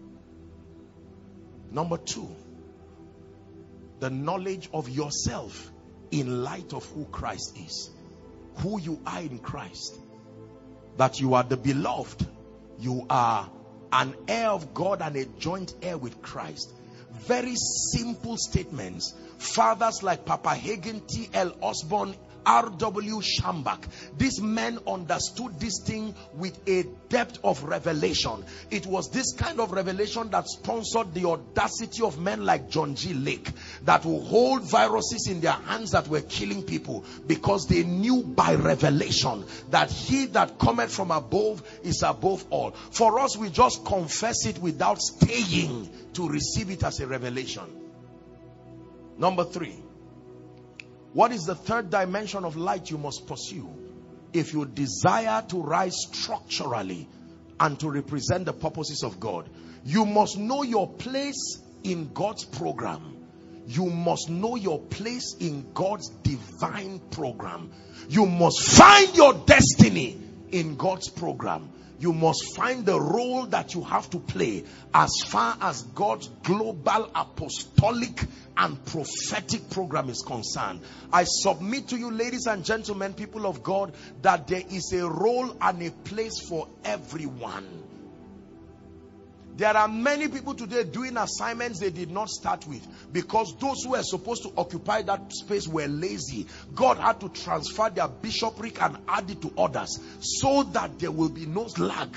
Number 2, the knowledge of yourself in light of who Christ is. Who you are in Christ. That you are the beloved. You are an heir of God and a joint heir with Christ. Very simple statements. Fathers like Papa Hagin, T.L. Osborne, R.W. Schambach, these men understood this thing with a depth of revelation. It was this kind of revelation that sponsored the audacity of men like John G. Lake, that will hold viruses in their hands that were killing people, because they knew by revelation that he that cometh from above is above all. For us, we just confess it without staying to receive it as a revelation. Number 3. What is the third dimension of light you must pursue if you desire to rise structurally and to represent the purposes of God? You must know your place in God's program. You must know your place in God's divine program. You must find your destiny in God's program. You must find the role that you have to play as far as God's global apostolic and prophetic program is concerned. I submit to you, ladies and gentlemen, people of God, that there is a role and a place for everyone. There are many people today doing assignments they did not start with, because those who were supposed to occupy that space were lazy. God had to transfer their bishopric and add it to others so that there will be no lag.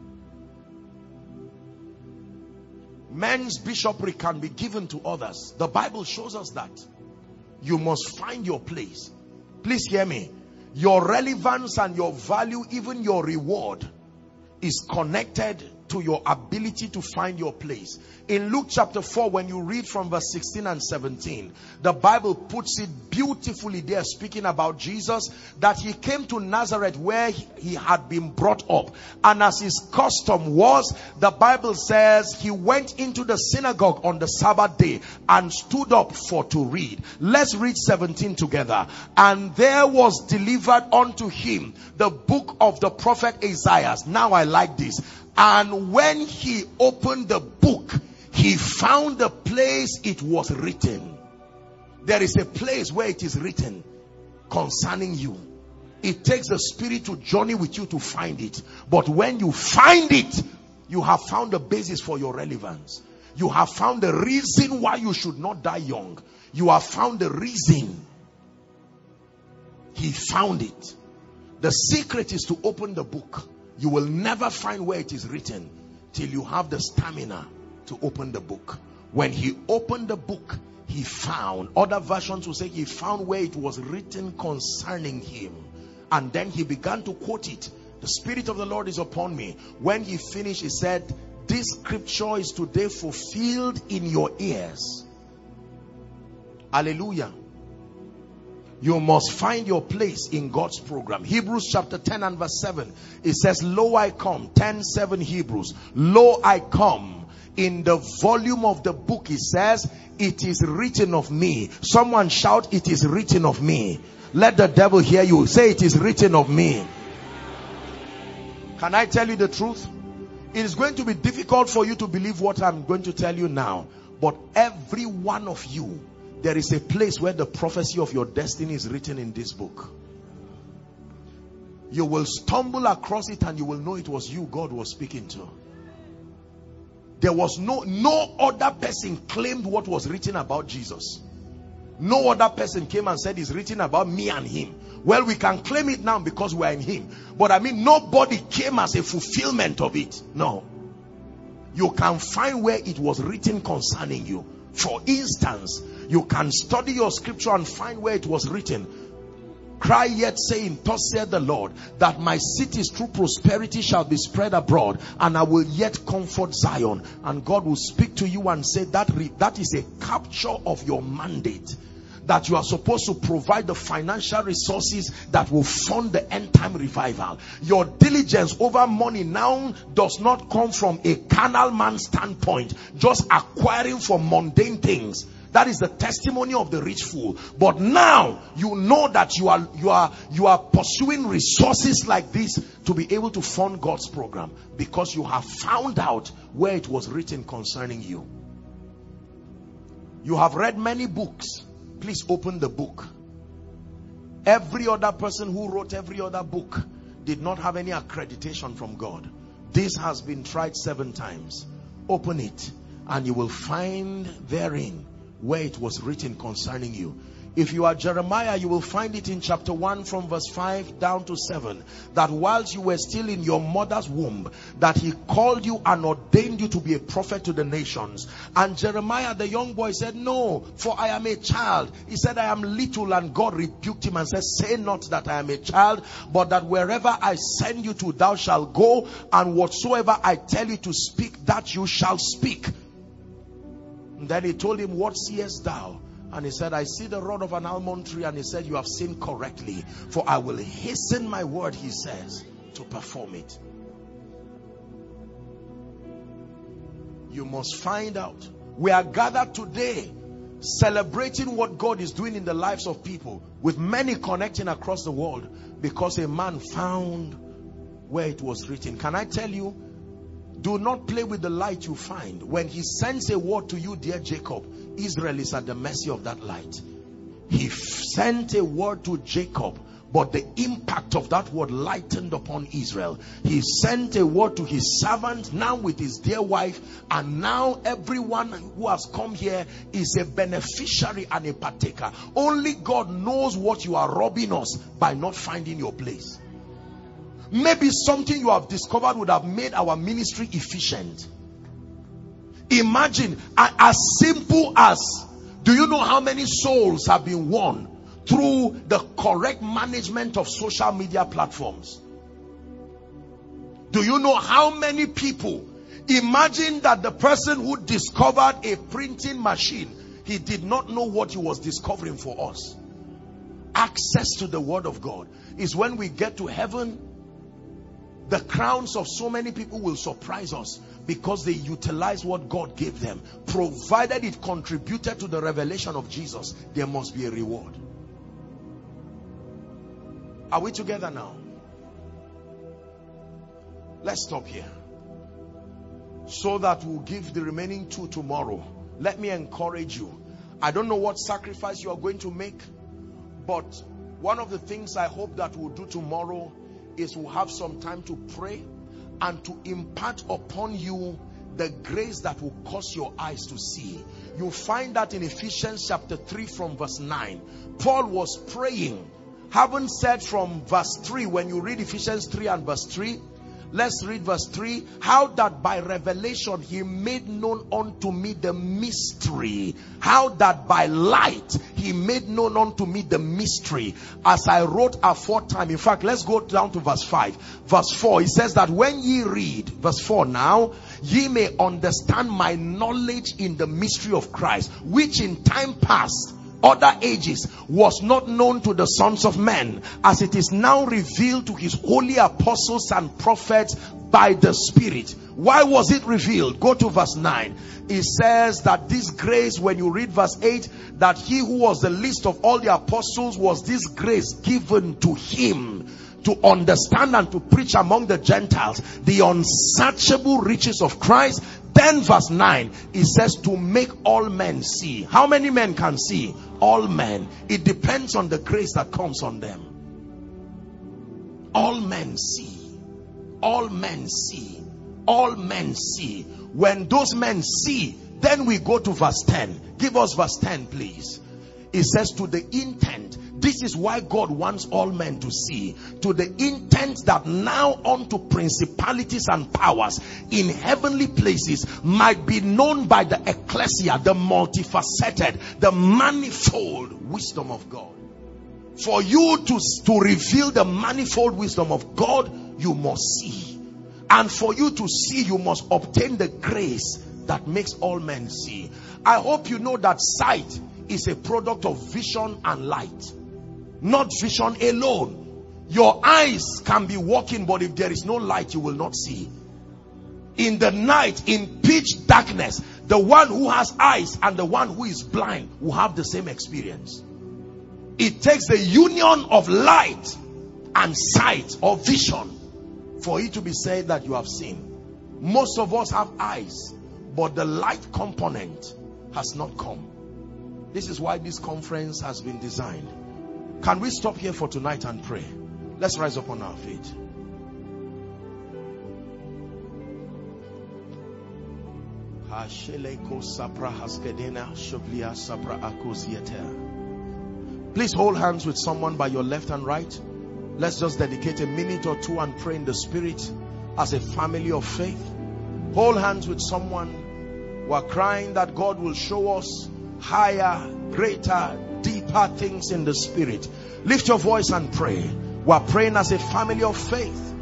Men's bishopric can be given to others. The Bible shows us that. You must find your place. Please hear me. Your relevance and your value, even your reward, is connected to your ability to find your place. In Luke chapter 4, when you read from verse 16 and 17, the Bible puts it beautifully there, speaking about Jesus, that he came to Nazareth where he had been brought up, and as his custom was, the Bible says he went into the synagogue on the Sabbath day and stood up for to read. Let's read 17 together. And there was delivered unto him the book of the prophet Isaiah. Now I like this. And when he opened the book, he found the place it was written. There is a place where it is written concerning you. It takes the Spirit to journey with you to find it. But when you find it, you have found the basis for your relevance. You have found the reason why you should not die young. You have found the reason. He found it. The secret is to open the book. You will never find where it is written till you have the stamina to open the book. When he opened the book, he found, other versions will say he found where it was written concerning him. And then he began to quote it. The Spirit of the Lord is upon me. When he finished, he said, this scripture is today fulfilled in your ears. Hallelujah. You must find your place in God's program. Hebrews chapter 10 and verse 7. It says, lo, I come. 10:7 Hebrews. Lo, I come. In the volume of the book, it says, it is written of me. Someone shout, it is written of me. Let the devil hear you. Say, it is written of me. Can I tell you the truth? It is going to be difficult for you to believe what I'm going to tell you now. But every one of you, there is a place where the prophecy of your destiny is written in this book. You will stumble across it and you will know it was you God was speaking to. There was no other person claimed what was written about Jesus. No other person came and said it's written about me and him. Well, we can claim it now because we are in him. But I mean, nobody came as a fulfillment of it. No. You can find where it was written concerning you. For instance, you can study your scripture and find where it was written. Cry yet saying, thus saith the Lord, that my cities through prosperity shall be spread abroad, and I will yet comfort Zion. And God will speak to you and say that is a capture of your mandate. That you are supposed to provide the financial resources that will fund the end time revival. Your diligence over money now does not come from a carnal man's standpoint, just acquiring for mundane things. That is the testimony of the rich fool. But now you know that you are pursuing resources like this to be able to fund God's program, because you have found out where it was written concerning you. You have read many books. Please open the book. Every other person who wrote every other book did not have any accreditation from God. This has been tried 7 times. Open it and you will find therein where it was written concerning you. If you are Jeremiah, you will find it in chapter 1 from verse 5 down to 7. That whilst you were still in your mother's womb, that he called you and ordained you to be a prophet to the nations. And Jeremiah, the young boy, said, no, for I am a child. He said, I am little. And God rebuked him and said, say not that I am a child, but that wherever I send you to, thou shalt go. And whatsoever I tell you to speak, that you shall speak. And then he told him, what seest thou? And he said, I see the rod of an almond tree. And he said, you have seen correctly, for I will hasten my word, he says, to perform it. You must find out. We are gathered today celebrating what God is doing in the lives of people, with many connecting across the world, because a man found where it was written. Can I tell you, do not play with the light you find. When he sends a word to you, dear Jacob, Israel is at the mercy of that light. He sent a word to Jacob, but the impact of that word lightened upon Israel. He sent a word to his servant, now with his dear wife, and now everyone who has come here is a beneficiary and a partaker. Only God knows what you are robbing us by not finding your place. Maybe something you have discovered would have made our ministry efficient. Imagine, as simple as, do you know how many souls have been won through the correct management of social media platforms? Do you know how many people? Imagine that the person who discovered a printing machine, he did not know what he was discovering for us. Access to the word of God is when we get to heaven. The crowns of so many people will surprise us because they utilize what God gave them. Provided it contributed to the revelation of Jesus, there must be a reward. Are we together now? Let's stop here, so that we'll give the remaining 2 tomorrow. Let me encourage you. I don't know what sacrifice you are going to make, but one of the things I hope that we'll do tomorrow is we'll have some time to pray and to impart upon you the grace that will cause your eyes to see. You'll find that in Ephesians chapter 3 from verse 9. Paul was praying, having said from verse 3, when you read Ephesians 3 and verse 3, let's read verse 3. How that by revelation he made known unto me the mystery. How that by light he made known unto me the mystery, as I wrote aforetime. In fact, let's go down to verse 5. Verse 4, he says that when ye read, verse 4 now, ye may understand my knowledge in the mystery of Christ, which in time past, other ages, was not known to the sons of men, as it is now revealed to his holy apostles and prophets by the Spirit. Why was it revealed? Go to verse 9. It says that this grace, when you read verse 8, that he who was the least of all the apostles, was this grace given to him to understand and to preach among the Gentiles the unsearchable riches of Christ. Then verse 9, it says to make all men see. How many men can see? All men. It depends on the grace that comes on them. All men see. All men see. All men see. When those men see, then we go to verse 10. Give us verse 10, please. It says to the intent. This is why God wants all men to see, to the intent that now unto principalities and powers in heavenly places might be known by the ecclesia, the multifaceted, the manifold wisdom of God. For you to reveal the manifold wisdom of God, you must see. And for you to see, you must obtain the grace that makes all men see. I hope you know that sight is a product of vision and light. Not vision alone. Your eyes can be walking, but if there is no light, you will not see. In the night, in pitch darkness, the one who has eyes and the one who is blind will have the same experience. It takes the union of light and sight or vision for it to be said that you have seen. Most of us have eyes, but the light component has not come. This is why this conference has been designed. Can we stop here for tonight and pray? Let's rise up on our feet. Please hold hands with someone by your left and right. Let's just dedicate a minute or two and pray in the Spirit as a family of faith. Hold hands with someone. We're crying that God will show us higher, greater, deeper things in the Spirit. Lift your voice and pray. We're praying as a family of faith.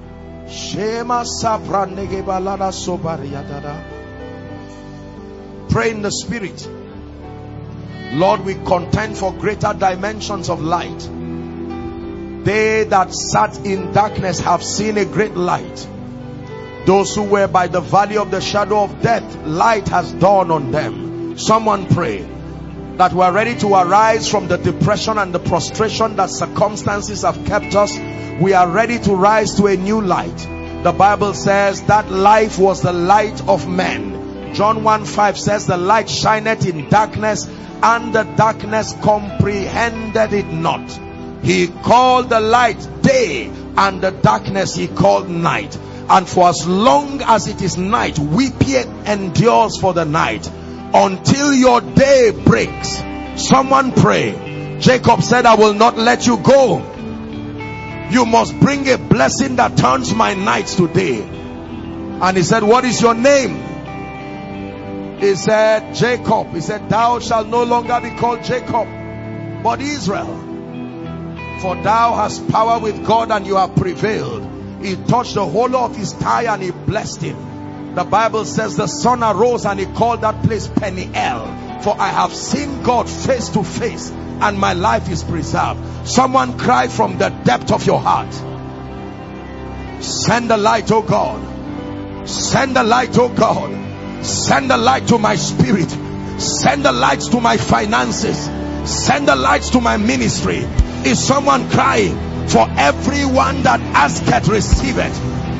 Pray in the Spirit. Lord, we contend for greater dimensions of light. They that sat in darkness have seen a great light. Those who were by the valley of the shadow of death, light has dawned on them. Someone pray that we are ready to arise from the depression and the prostration that circumstances have kept us. We are ready to rise to a new light. The Bible says that life was the light of men. John 1:5 says the light shineth in darkness, and the darkness comprehended it not. He called the light day, and the darkness he called night. And for as long as it is night, weeping endures for the night, until your day breaks. Someone pray. Jacob said, I will not let you go. You must bring a blessing that turns my nights to day. And he said, what is your name? He said, Jacob. He said, thou shalt no longer be called Jacob, but Israel. For thou hast power with God, and you have prevailed. He touched the hollow of his thigh and he blessed him. The Bible says the sun arose and he called that place Peniel. For I have seen God face to face, and my life is preserved. Someone cry from the depth of your heart. Send the light, oh God. Send the light, oh God. Send the light to my spirit. Send the lights to my finances. Send the lights to my ministry. Is someone crying? For everyone that asketh, receiveth.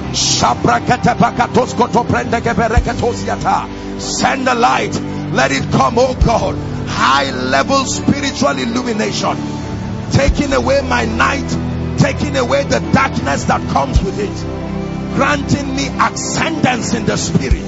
Send the light. Let it come, oh God. High level spiritual illumination, taking away my night, taking away the darkness that comes with it, granting me ascendance in the spirit.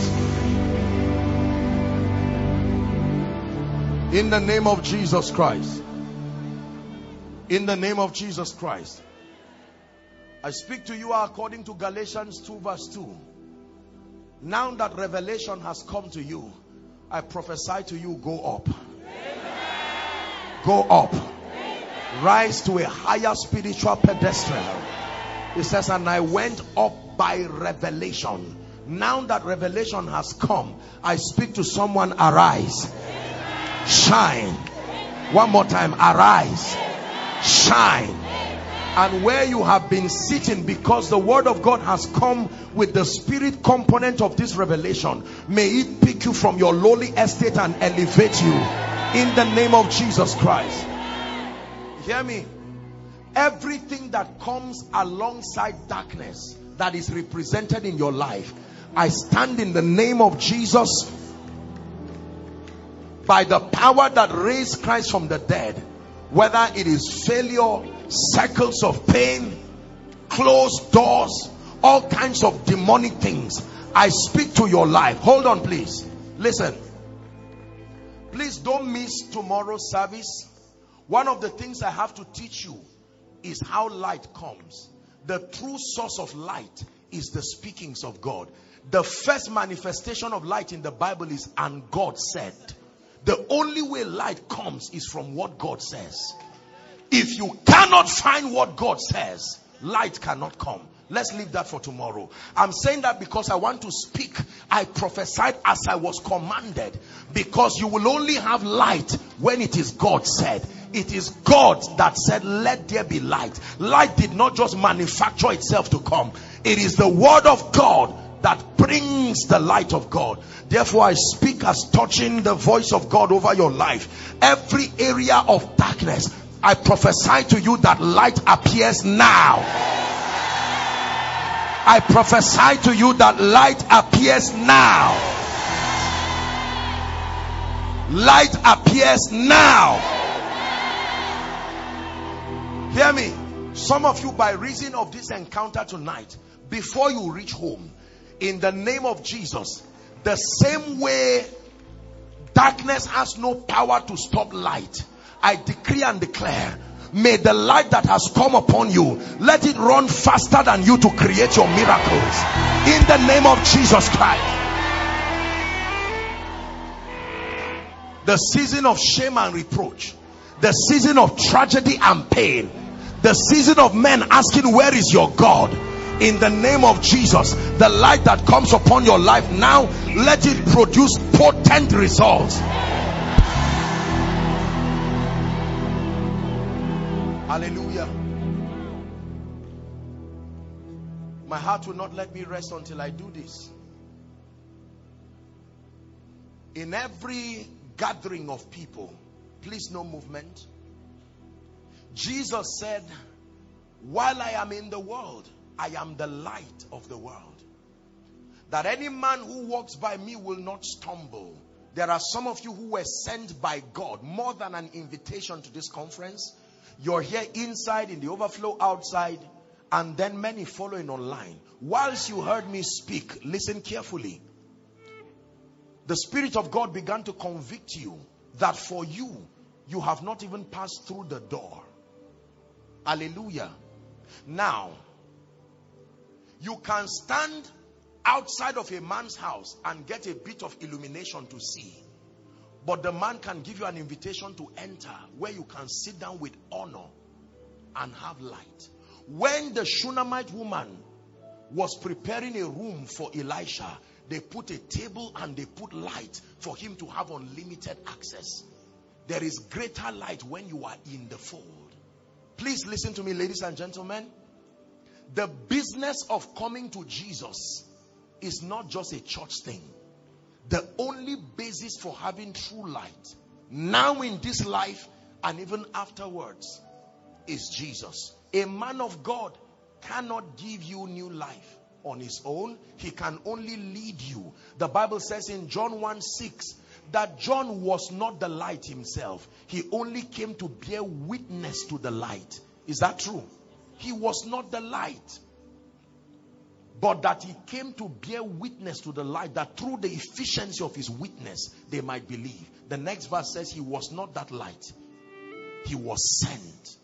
In the name of Jesus Christ. In the name of Jesus Christ. I speak to you according to Galatians 2 verse 2. Now that revelation has come to you, I prophesy to you, go up. Go up. Rise to a higher spiritual pedestal. It says, and I went up by revelation. Now that revelation has come, I speak to someone, arise. Shine. One more time, arise. Shine. And where you have been sitting, because the word of God has come with the spirit component of this revelation, may it pick you from your lowly estate and elevate you in the name of Jesus Christ. Hear me. Everything that comes alongside darkness that is represented in your life, I stand in the name of Jesus, by the power that raised Christ from the dead, whether it is failure, cycles of pain, closed doors, all kinds of demonic things, I speak to your life. Hold on, please. Listen. Please don't miss tomorrow's service. One of the things I have to teach you is how light comes. The true source of light is the speakings of God. The first manifestation of light in the Bible is, and God said. The only way light comes is from what God says. If you cannot find what God says, light cannot come. Let's leave that for tomorrow. I'm saying that because I want to speak. I prophesied as I was commanded, because you will only have light when it is God said. It is God that said, let there be light. Light did not just manufacture itself to come. It is the word of God that brings the light of God. Therefore, I speak as touching the voice of God over your life. Every area of darkness, I prophesy to you that light appears now. I prophesy to you that light appears now. Light appears now. Hear me. Some of you, by reason of this encounter tonight, before you reach home, in the name of Jesus, the same way darkness has no power to stop light, I decree and declare, may the light that has come upon you, let it run faster than you to create your miracles. In the name of Jesus Christ. The season of shame and reproach, the season of tragedy and pain, the season of men asking, where is your God? In the name of Jesus, the light that comes upon your life now, let it produce potent results. Hallelujah. My heart will not let me rest until I do this. In every gathering of people, please no movement. Jesus said, while I am in the world, I am the light of the world. That any man who walks by me will not stumble. There are some of you who were sent by God, more than an invitation to this conference. You're here inside, in the overflow outside, and then many following online. Whilst you heard me speak, listen carefully. The Spirit of God began to convict you that for you, you have not even passed through the door. Hallelujah. Now, you can stand outside of a man's house and get a bit of illumination to see, but the man can give you an invitation to enter where you can sit down with honor and have light. When the Shunammite woman was preparing a room for Elisha, they put a table and they put light for him to have unlimited access. There is greater light when you are in the fold. Please listen to me, ladies and gentlemen. The business of coming to Jesus is not just a church thing. The only basis for having true light, now in this life and even afterwards, is Jesus. A man of God cannot give you new life on his own. He can only lead you. The Bible says in John 1:6 that John was not the light himself. He only came to bear witness to the light. Is that true? He was not the light, but that he came to bear witness to the light, that through the efficiency of his witness they might believe. The next verse says he was not that light, he was sent.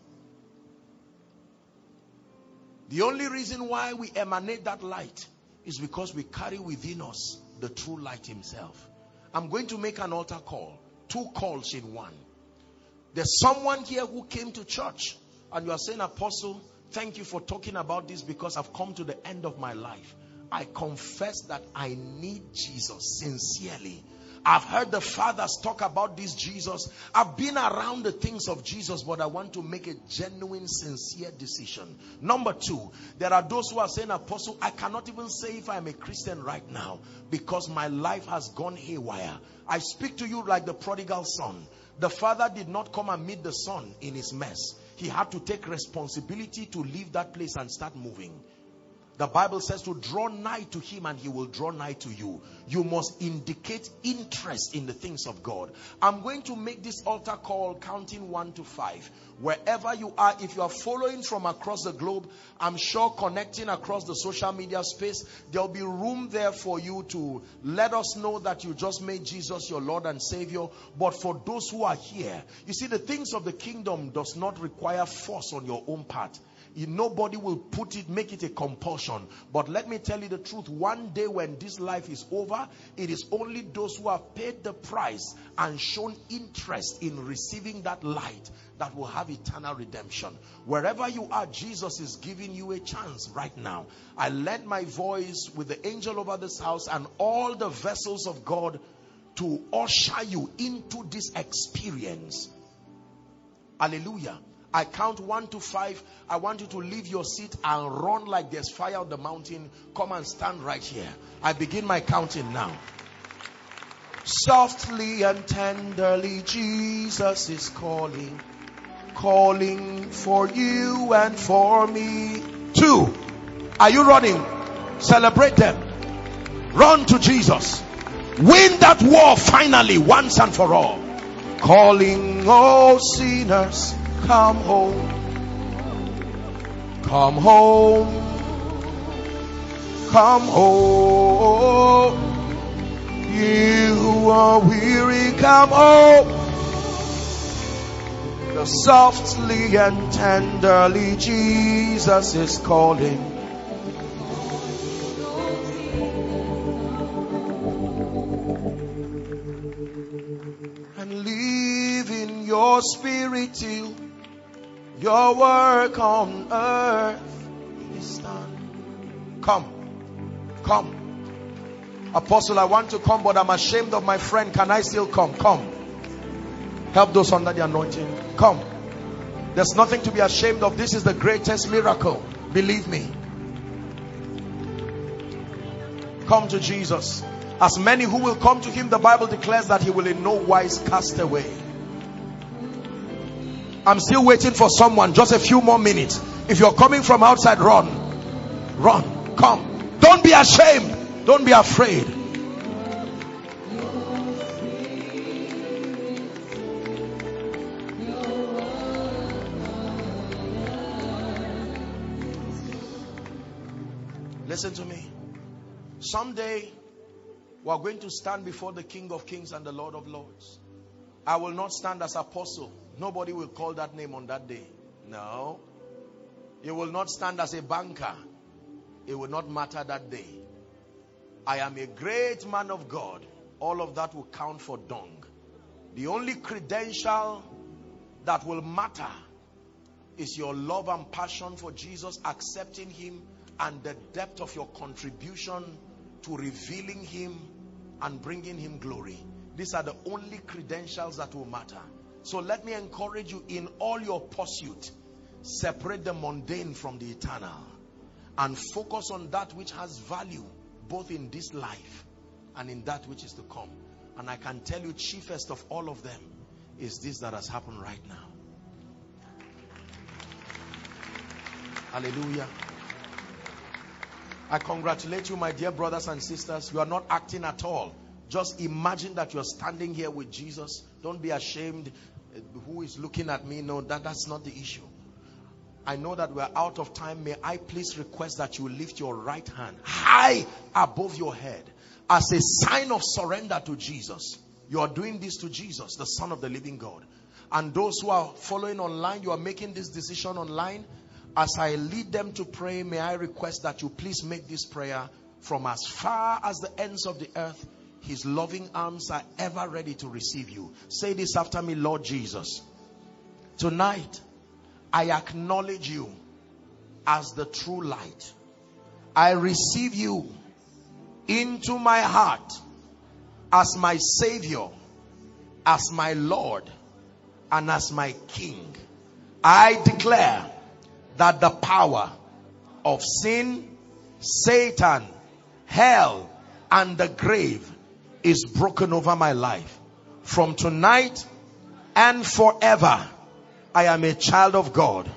The only reason why we emanate that light is because we carry within us the true light himself. I'm going to make an altar call. 2 calls in one. There's someone here who came to church and you are saying, Apostle, thank you for talking about this because I've come to the end of my life. I confess that I need Jesus sincerely. I've heard the fathers talk about this Jesus. I've been around the things of Jesus, but I want to make a genuine, sincere decision. Number 2, there are those who are saying, Apostle, I cannot even say if I'm a Christian right now because my life has gone haywire. I speak to you like the prodigal son. The father did not come and meet the son in his mess. He had to take responsibility to leave that place and start moving. The Bible says to draw nigh to him and he will draw nigh to you. You must indicate interest in the things of God. I'm going to make this altar call counting 1 to 5. Wherever you are, if you are following from across the globe, I'm sure connecting across the social media space, there'll be room there for you to let us know that you just made Jesus your Lord and Savior. But for those who are here, you see, the things of the kingdom does not require force on your own part. Nobody will make it a compulsion. But let me tell you the truth, one day when this life is over, it is only those who have paid the price and shown interest in receiving that light that will have eternal redemption. Wherever you are, Jesus is giving you a chance right now. I lend my voice with the angel over this house and all the vessels of God to usher you into this experience. Hallelujah. I count 1 to 5. I want you to leave your seat and run like there's fire on the mountain. Come and stand right here. I begin my counting now. Softly and tenderly, Jesus is calling. Calling for you and for me. 2. Are you running? Celebrate them. Run to Jesus. Win that war finally, once and for all. Calling all sinners. Come home. Come home. Come home. You who are weary, come home. The softly and tenderly Jesus is calling. And live in your spirit till your work on earth is done. Come. Come. Apostle, I want to come, but I'm ashamed of my friend. Can I still come? Come. Help those under the anointing. Come. There's nothing to be ashamed of. This is the greatest miracle. Believe me. Come to Jesus. As many who will come to him, the Bible declares that he will in no wise cast away. I'm still waiting for someone. Just a few more minutes. If you're coming from outside, run. Run. Come. Don't be ashamed. Don't be afraid. Listen to me. Someday we are going to stand before the King of Kings and the Lord of Lords. I will not stand as apostle. Nobody will call that name on that day. No. You will not stand as a banker. It will not matter that day. I am a great man of God. All of that will count for dung. The only credential that will matter is your love and passion for Jesus, accepting him, and the depth of your contribution to revealing him and bringing him glory. These are the only credentials that will matter. So let me encourage you, in all your pursuit, separate the mundane from the eternal and focus on that which has value both in this life and in that which is to come. And I can tell you, chiefest of all of them is this that has happened right now. Hallelujah. I congratulate you, my dear brothers and sisters. You are not acting at all. Just imagine that you're standing here with Jesus. Don't be ashamed. Who is looking at me? No, that's not the issue. I know that we're out of time. May I please request that you lift your right hand high above your head as a sign of surrender to Jesus. You are doing this to Jesus, the Son of the living God. And those who are following online, you are making this decision online. As I lead them to pray, may I request that you please make this prayer from as far as the ends of the earth. His loving arms are ever ready to receive you. Say this after me. Lord Jesus, tonight I acknowledge you as the true light. I receive you into my heart as my Savior, as my Lord, and as my King. I declare that the power of sin, Satan, hell, and the grave is broken over my life. From tonight and forever, I am a child of God.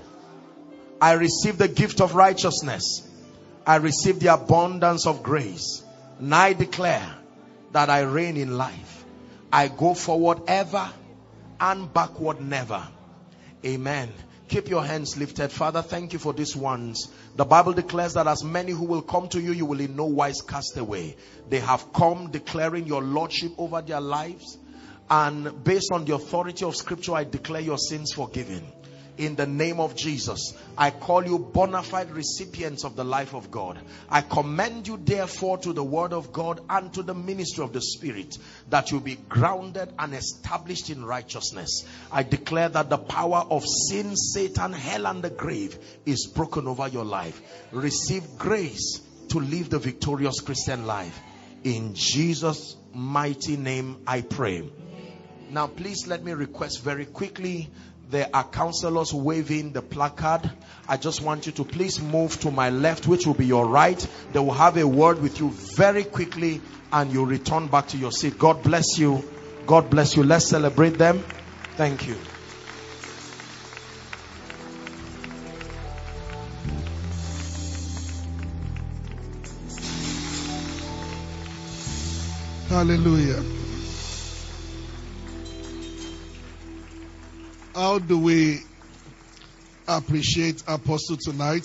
I receive the gift of righteousness. I receive the abundance of grace. And I declare that I reign in life. I go forward ever and backward never. Amen. Keep your hands lifted. Father, thank you for these ones. The Bible declares that as many who will come to you, you will in no wise cast away. They have come declaring your lordship over their lives. And based on the authority of scripture, I declare your sins forgiven. In the name of Jesus, I call you bona fide recipients of the life of God. I commend you therefore to the word of God and to the ministry of the Spirit, that you be grounded and established in righteousness. I declare that the power of sin, Satan, hell, and the grave is broken over your life. Receive grace to live the victorious Christian life. In Jesus' mighty name I pray. Now please let me request very quickly. There are counselors waving the placard. I just want you to please move to my left, which will be your right. They will have a word with you very quickly and you return back to your seat. God bless you. God bless you. Let's celebrate them. Thank you. Hallelujah. How do we appreciate Apostle tonight?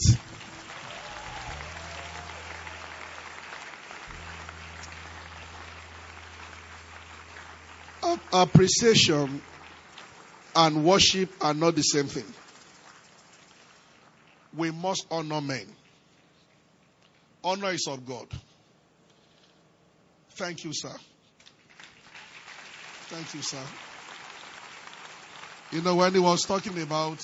Appreciation and worship are not the same thing. We must honor men. Honor is of God. Thank you, sir. Thank you, sir. You know, when he was talking about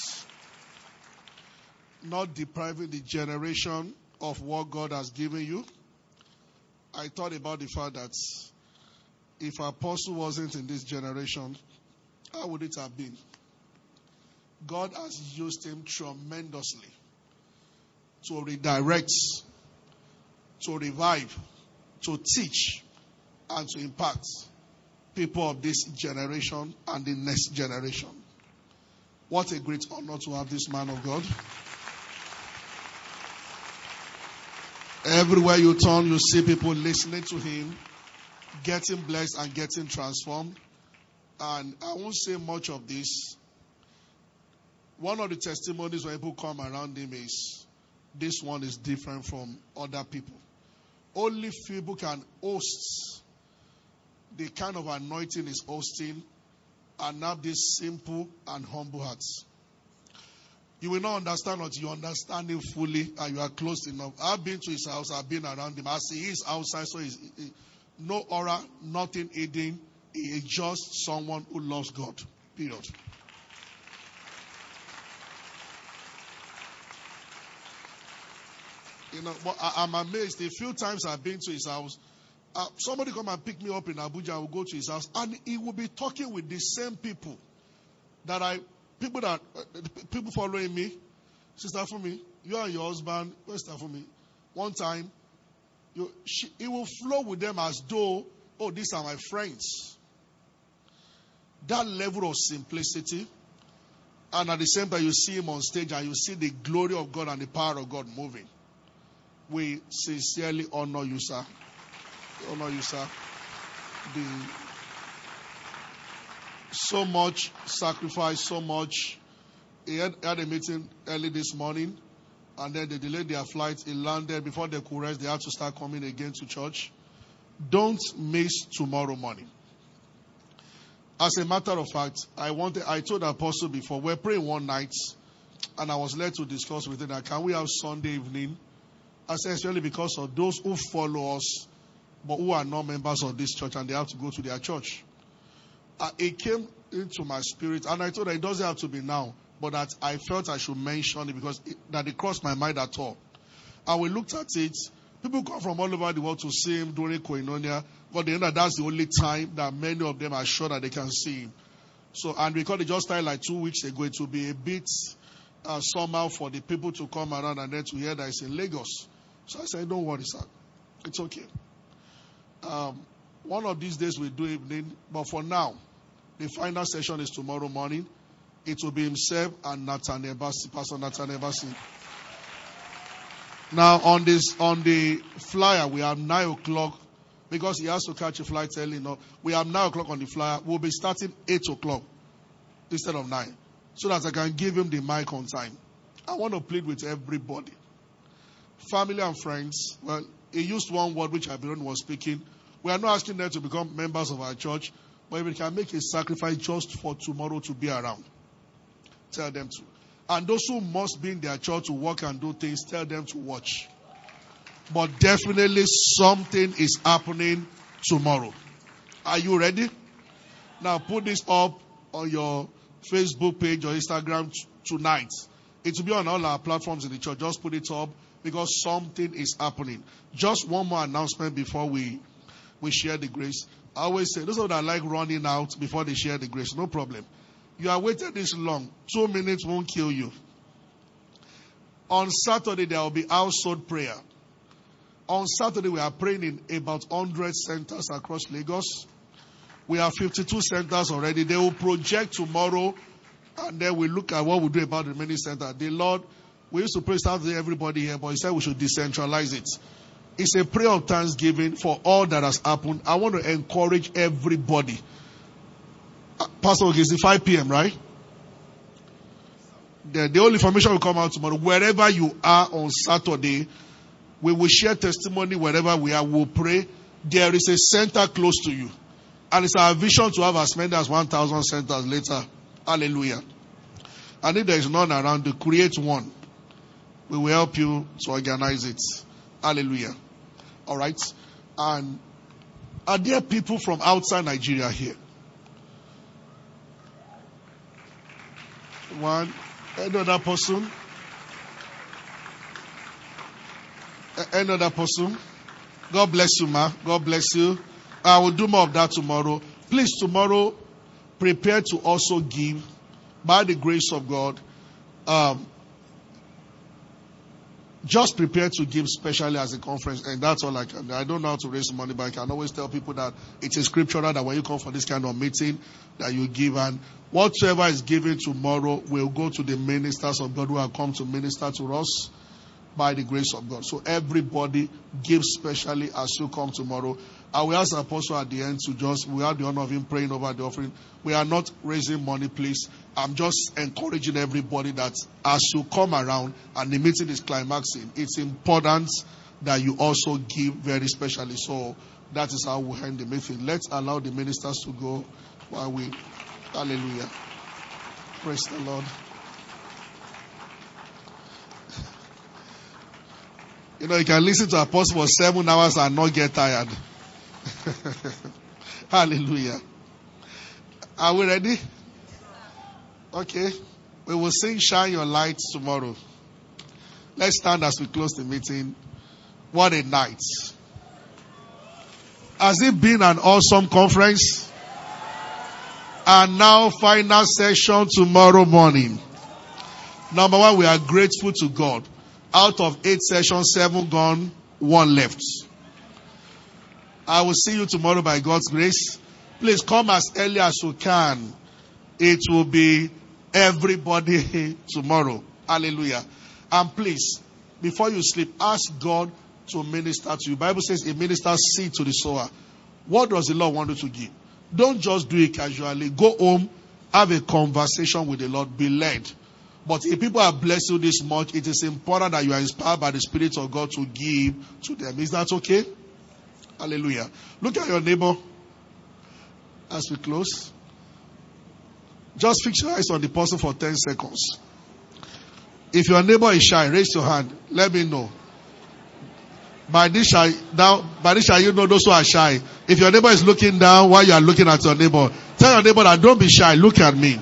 not depriving the generation of what God has given you, I thought about the fact that if Apostle wasn't in this generation, how would it have been? God has used him tremendously to redirect, to revive, to teach, and to impact people of this generation and the next generation. What a great honor to have this man of God. Everywhere you turn, you see people listening to him, getting blessed and getting transformed. And I won't say much of this. One of the testimonies when people come around him is, this one is different from other people. Only few people can host the kind of anointing is hosting and have this simple and humble hearts. You will not understand until you understand him fully and you are close enough. I've been to his house, I've been around him. As he is outside, so he's no aura, nothing hidden. He is just someone who loves God. Period. But I'm amazed. A few times I've been to his house. Somebody come and pick me up in Abuja. I will go to his house, and he will be talking with the same people people following me. Sister Fumi, you and your husband. Where's Sister Fumi? One time, he will flow with them as though, oh, these are my friends. That level of simplicity, and at the same time, you see him on stage, and you see the glory of God and the power of God moving. We sincerely honor you, sir. Honor you, sir. So much sacrifice, so much. He had a meeting early this morning, and then they delayed their flight. He landed. Before they could rest, they had to start coming again to church. Don't miss tomorrow morning. As a matter of fact, I told the apostle before, we're praying one night, and I was led to discuss with him that can we have Sunday evening? I said, especially because of those who follow us, but who are not members of this church, and they have to go to their church. It came into my spirit, and I told her it doesn't have to be now, but that I felt I should mention it because it crossed my mind at all. And we looked at it. People come from all over the world to see him during Koinonia, but they know that that's the only time that many of them are sure that they can see him. So, and because it just started like 2 weeks ago, it will be a bit somehow for the people to come around and then to hear that it's in Lagos. So I said, don't worry, sir. It's okay. One of these days we'll do evening, but for now, the final session is tomorrow morning. It will be himself and Nathaniel Bassi, Pastor Nathaniel Bassi. Now on the flyer, we have 9 o'clock because he has to catch a flight early. We have 9 o'clock on the flyer. We'll be starting 8 o'clock instead of 9, so that I can give him the mic on time. I want to plead with everybody, family and friends. Well, he used one word which I believe was speaking. We are not asking them to become members of our church, but if we can make a sacrifice just for tomorrow to be around, tell them to. And those who must be in their church to work and do things, tell them to watch. But definitely something is happening tomorrow. Are you ready? Now put this up on your Facebook page or Instagram tonight. It will be on all our platforms in the church. Just put it up because something is happening. Just one more announcement before we share the grace. I always say, those of that like running out before they share the grace, no problem. You are waiting this long. 2 minutes won't kill you. On Saturday, there will be household prayer. On Saturday, we are praying in about 100 centers across Lagos. We have 52 centers already. They will project tomorrow, and then we look at what we do about the remaining centers. The Lord, we used to pray Saturday everybody here, but he said we should decentralize it. It's a prayer of thanksgiving for all that has happened. I want to encourage everybody. Pastor, it's 5 p.m., right? The only information will come out tomorrow. Wherever you are on Saturday, we will share testimony wherever we are. We'll pray. There is a center close to you. And it's our vision to have as many as 1,000 centers later. Hallelujah. And if there is none around, to create one. We will help you to organize it. Hallelujah. All right. And are there people from outside Nigeria here? One. Another person? Another person? God bless you, ma. God bless you. I will do more of that tomorrow. Please, tomorrow, prepare to also give by the grace of God. Just prepare to give, especially as a conference, and that's all I can do. I don't know how to raise money, but I can always tell people that it is scriptural that when you come for this kind of meeting, that you give, and whatsoever is given tomorrow will go to the ministers of God who have come to minister to us. by the grace of God. So everybody give specially as you come tomorrow. I will ask Apostle at the end to we have the honor of him praying over the offering. We are not raising money, please. I'm just encouraging everybody that as you come around and the meeting is climaxing, it's important that you also give very specially. So that is how we end the meeting. Let's allow the ministers to go while we, hallelujah. Praise the Lord. You know, you can listen to Apostle for 7 hours and not get tired. Hallelujah. Are we ready? Okay. We will sing Shine Your Light tomorrow. Let's stand as we close the meeting. What a night. Has it been an awesome conference? And now final session tomorrow morning. Number one, we are grateful to God. Out of 8 sessions, 7 gone, 1 left. I will see you tomorrow by God's grace. Please come as early as you can. It will be everybody tomorrow. Hallelujah. And please, before you sleep, ask God to minister to you. The Bible says a minister seed to the sower. What does the Lord want you to give? Don't just do it casually. Go home, have a conversation with the Lord, be led. But if people are blessed you this much, it is important that you are inspired by the Spirit of God to give to them. Is that okay? Hallelujah. Look at your neighbor as we close. Just fix your eyes on the person for 10 seconds. If your neighbor is shy, raise your hand. Let me know. By this shall you know those who are shy. If your neighbor is looking down while you are looking at your neighbor, tell your neighbor that don't be shy, look at me.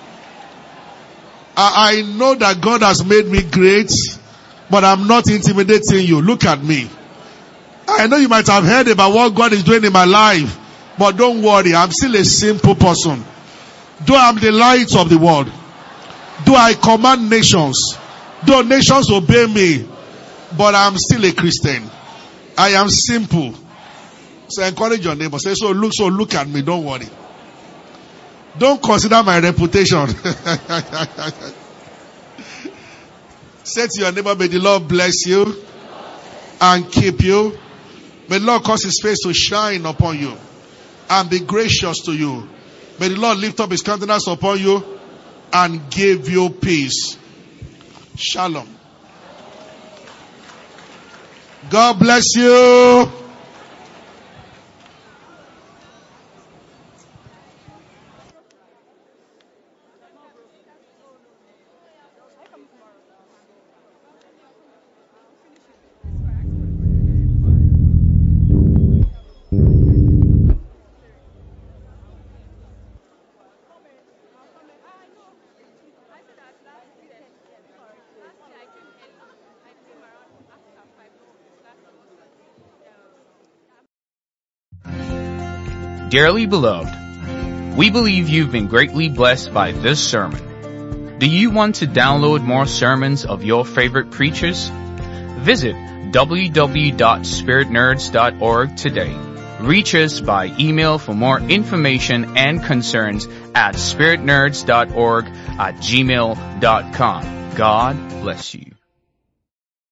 I know that God has made me great, but I'm not intimidating you. Look at me. I know you might have heard about what God is doing in my life, but don't worry, I'm still a simple person. Though I'm the light of the world, though I command nations, though nations obey me, but I'm still a Christian. I am simple. So encourage your neighbor. Say, so look at me, don't worry. Don't consider my reputation. Say to your neighbor, may the Lord bless you and keep you. May the Lord cause his face to shine upon you and be gracious to you. May the Lord lift up his countenance upon you and give you peace. Shalom. God bless you. Dearly beloved, we believe you've been greatly blessed by this sermon. Do you want to download more sermons of your favorite preachers? Visit www.spiritnerds.org today. Reach us by email for more information and concerns at spiritnerds.org@gmail.com. God bless you.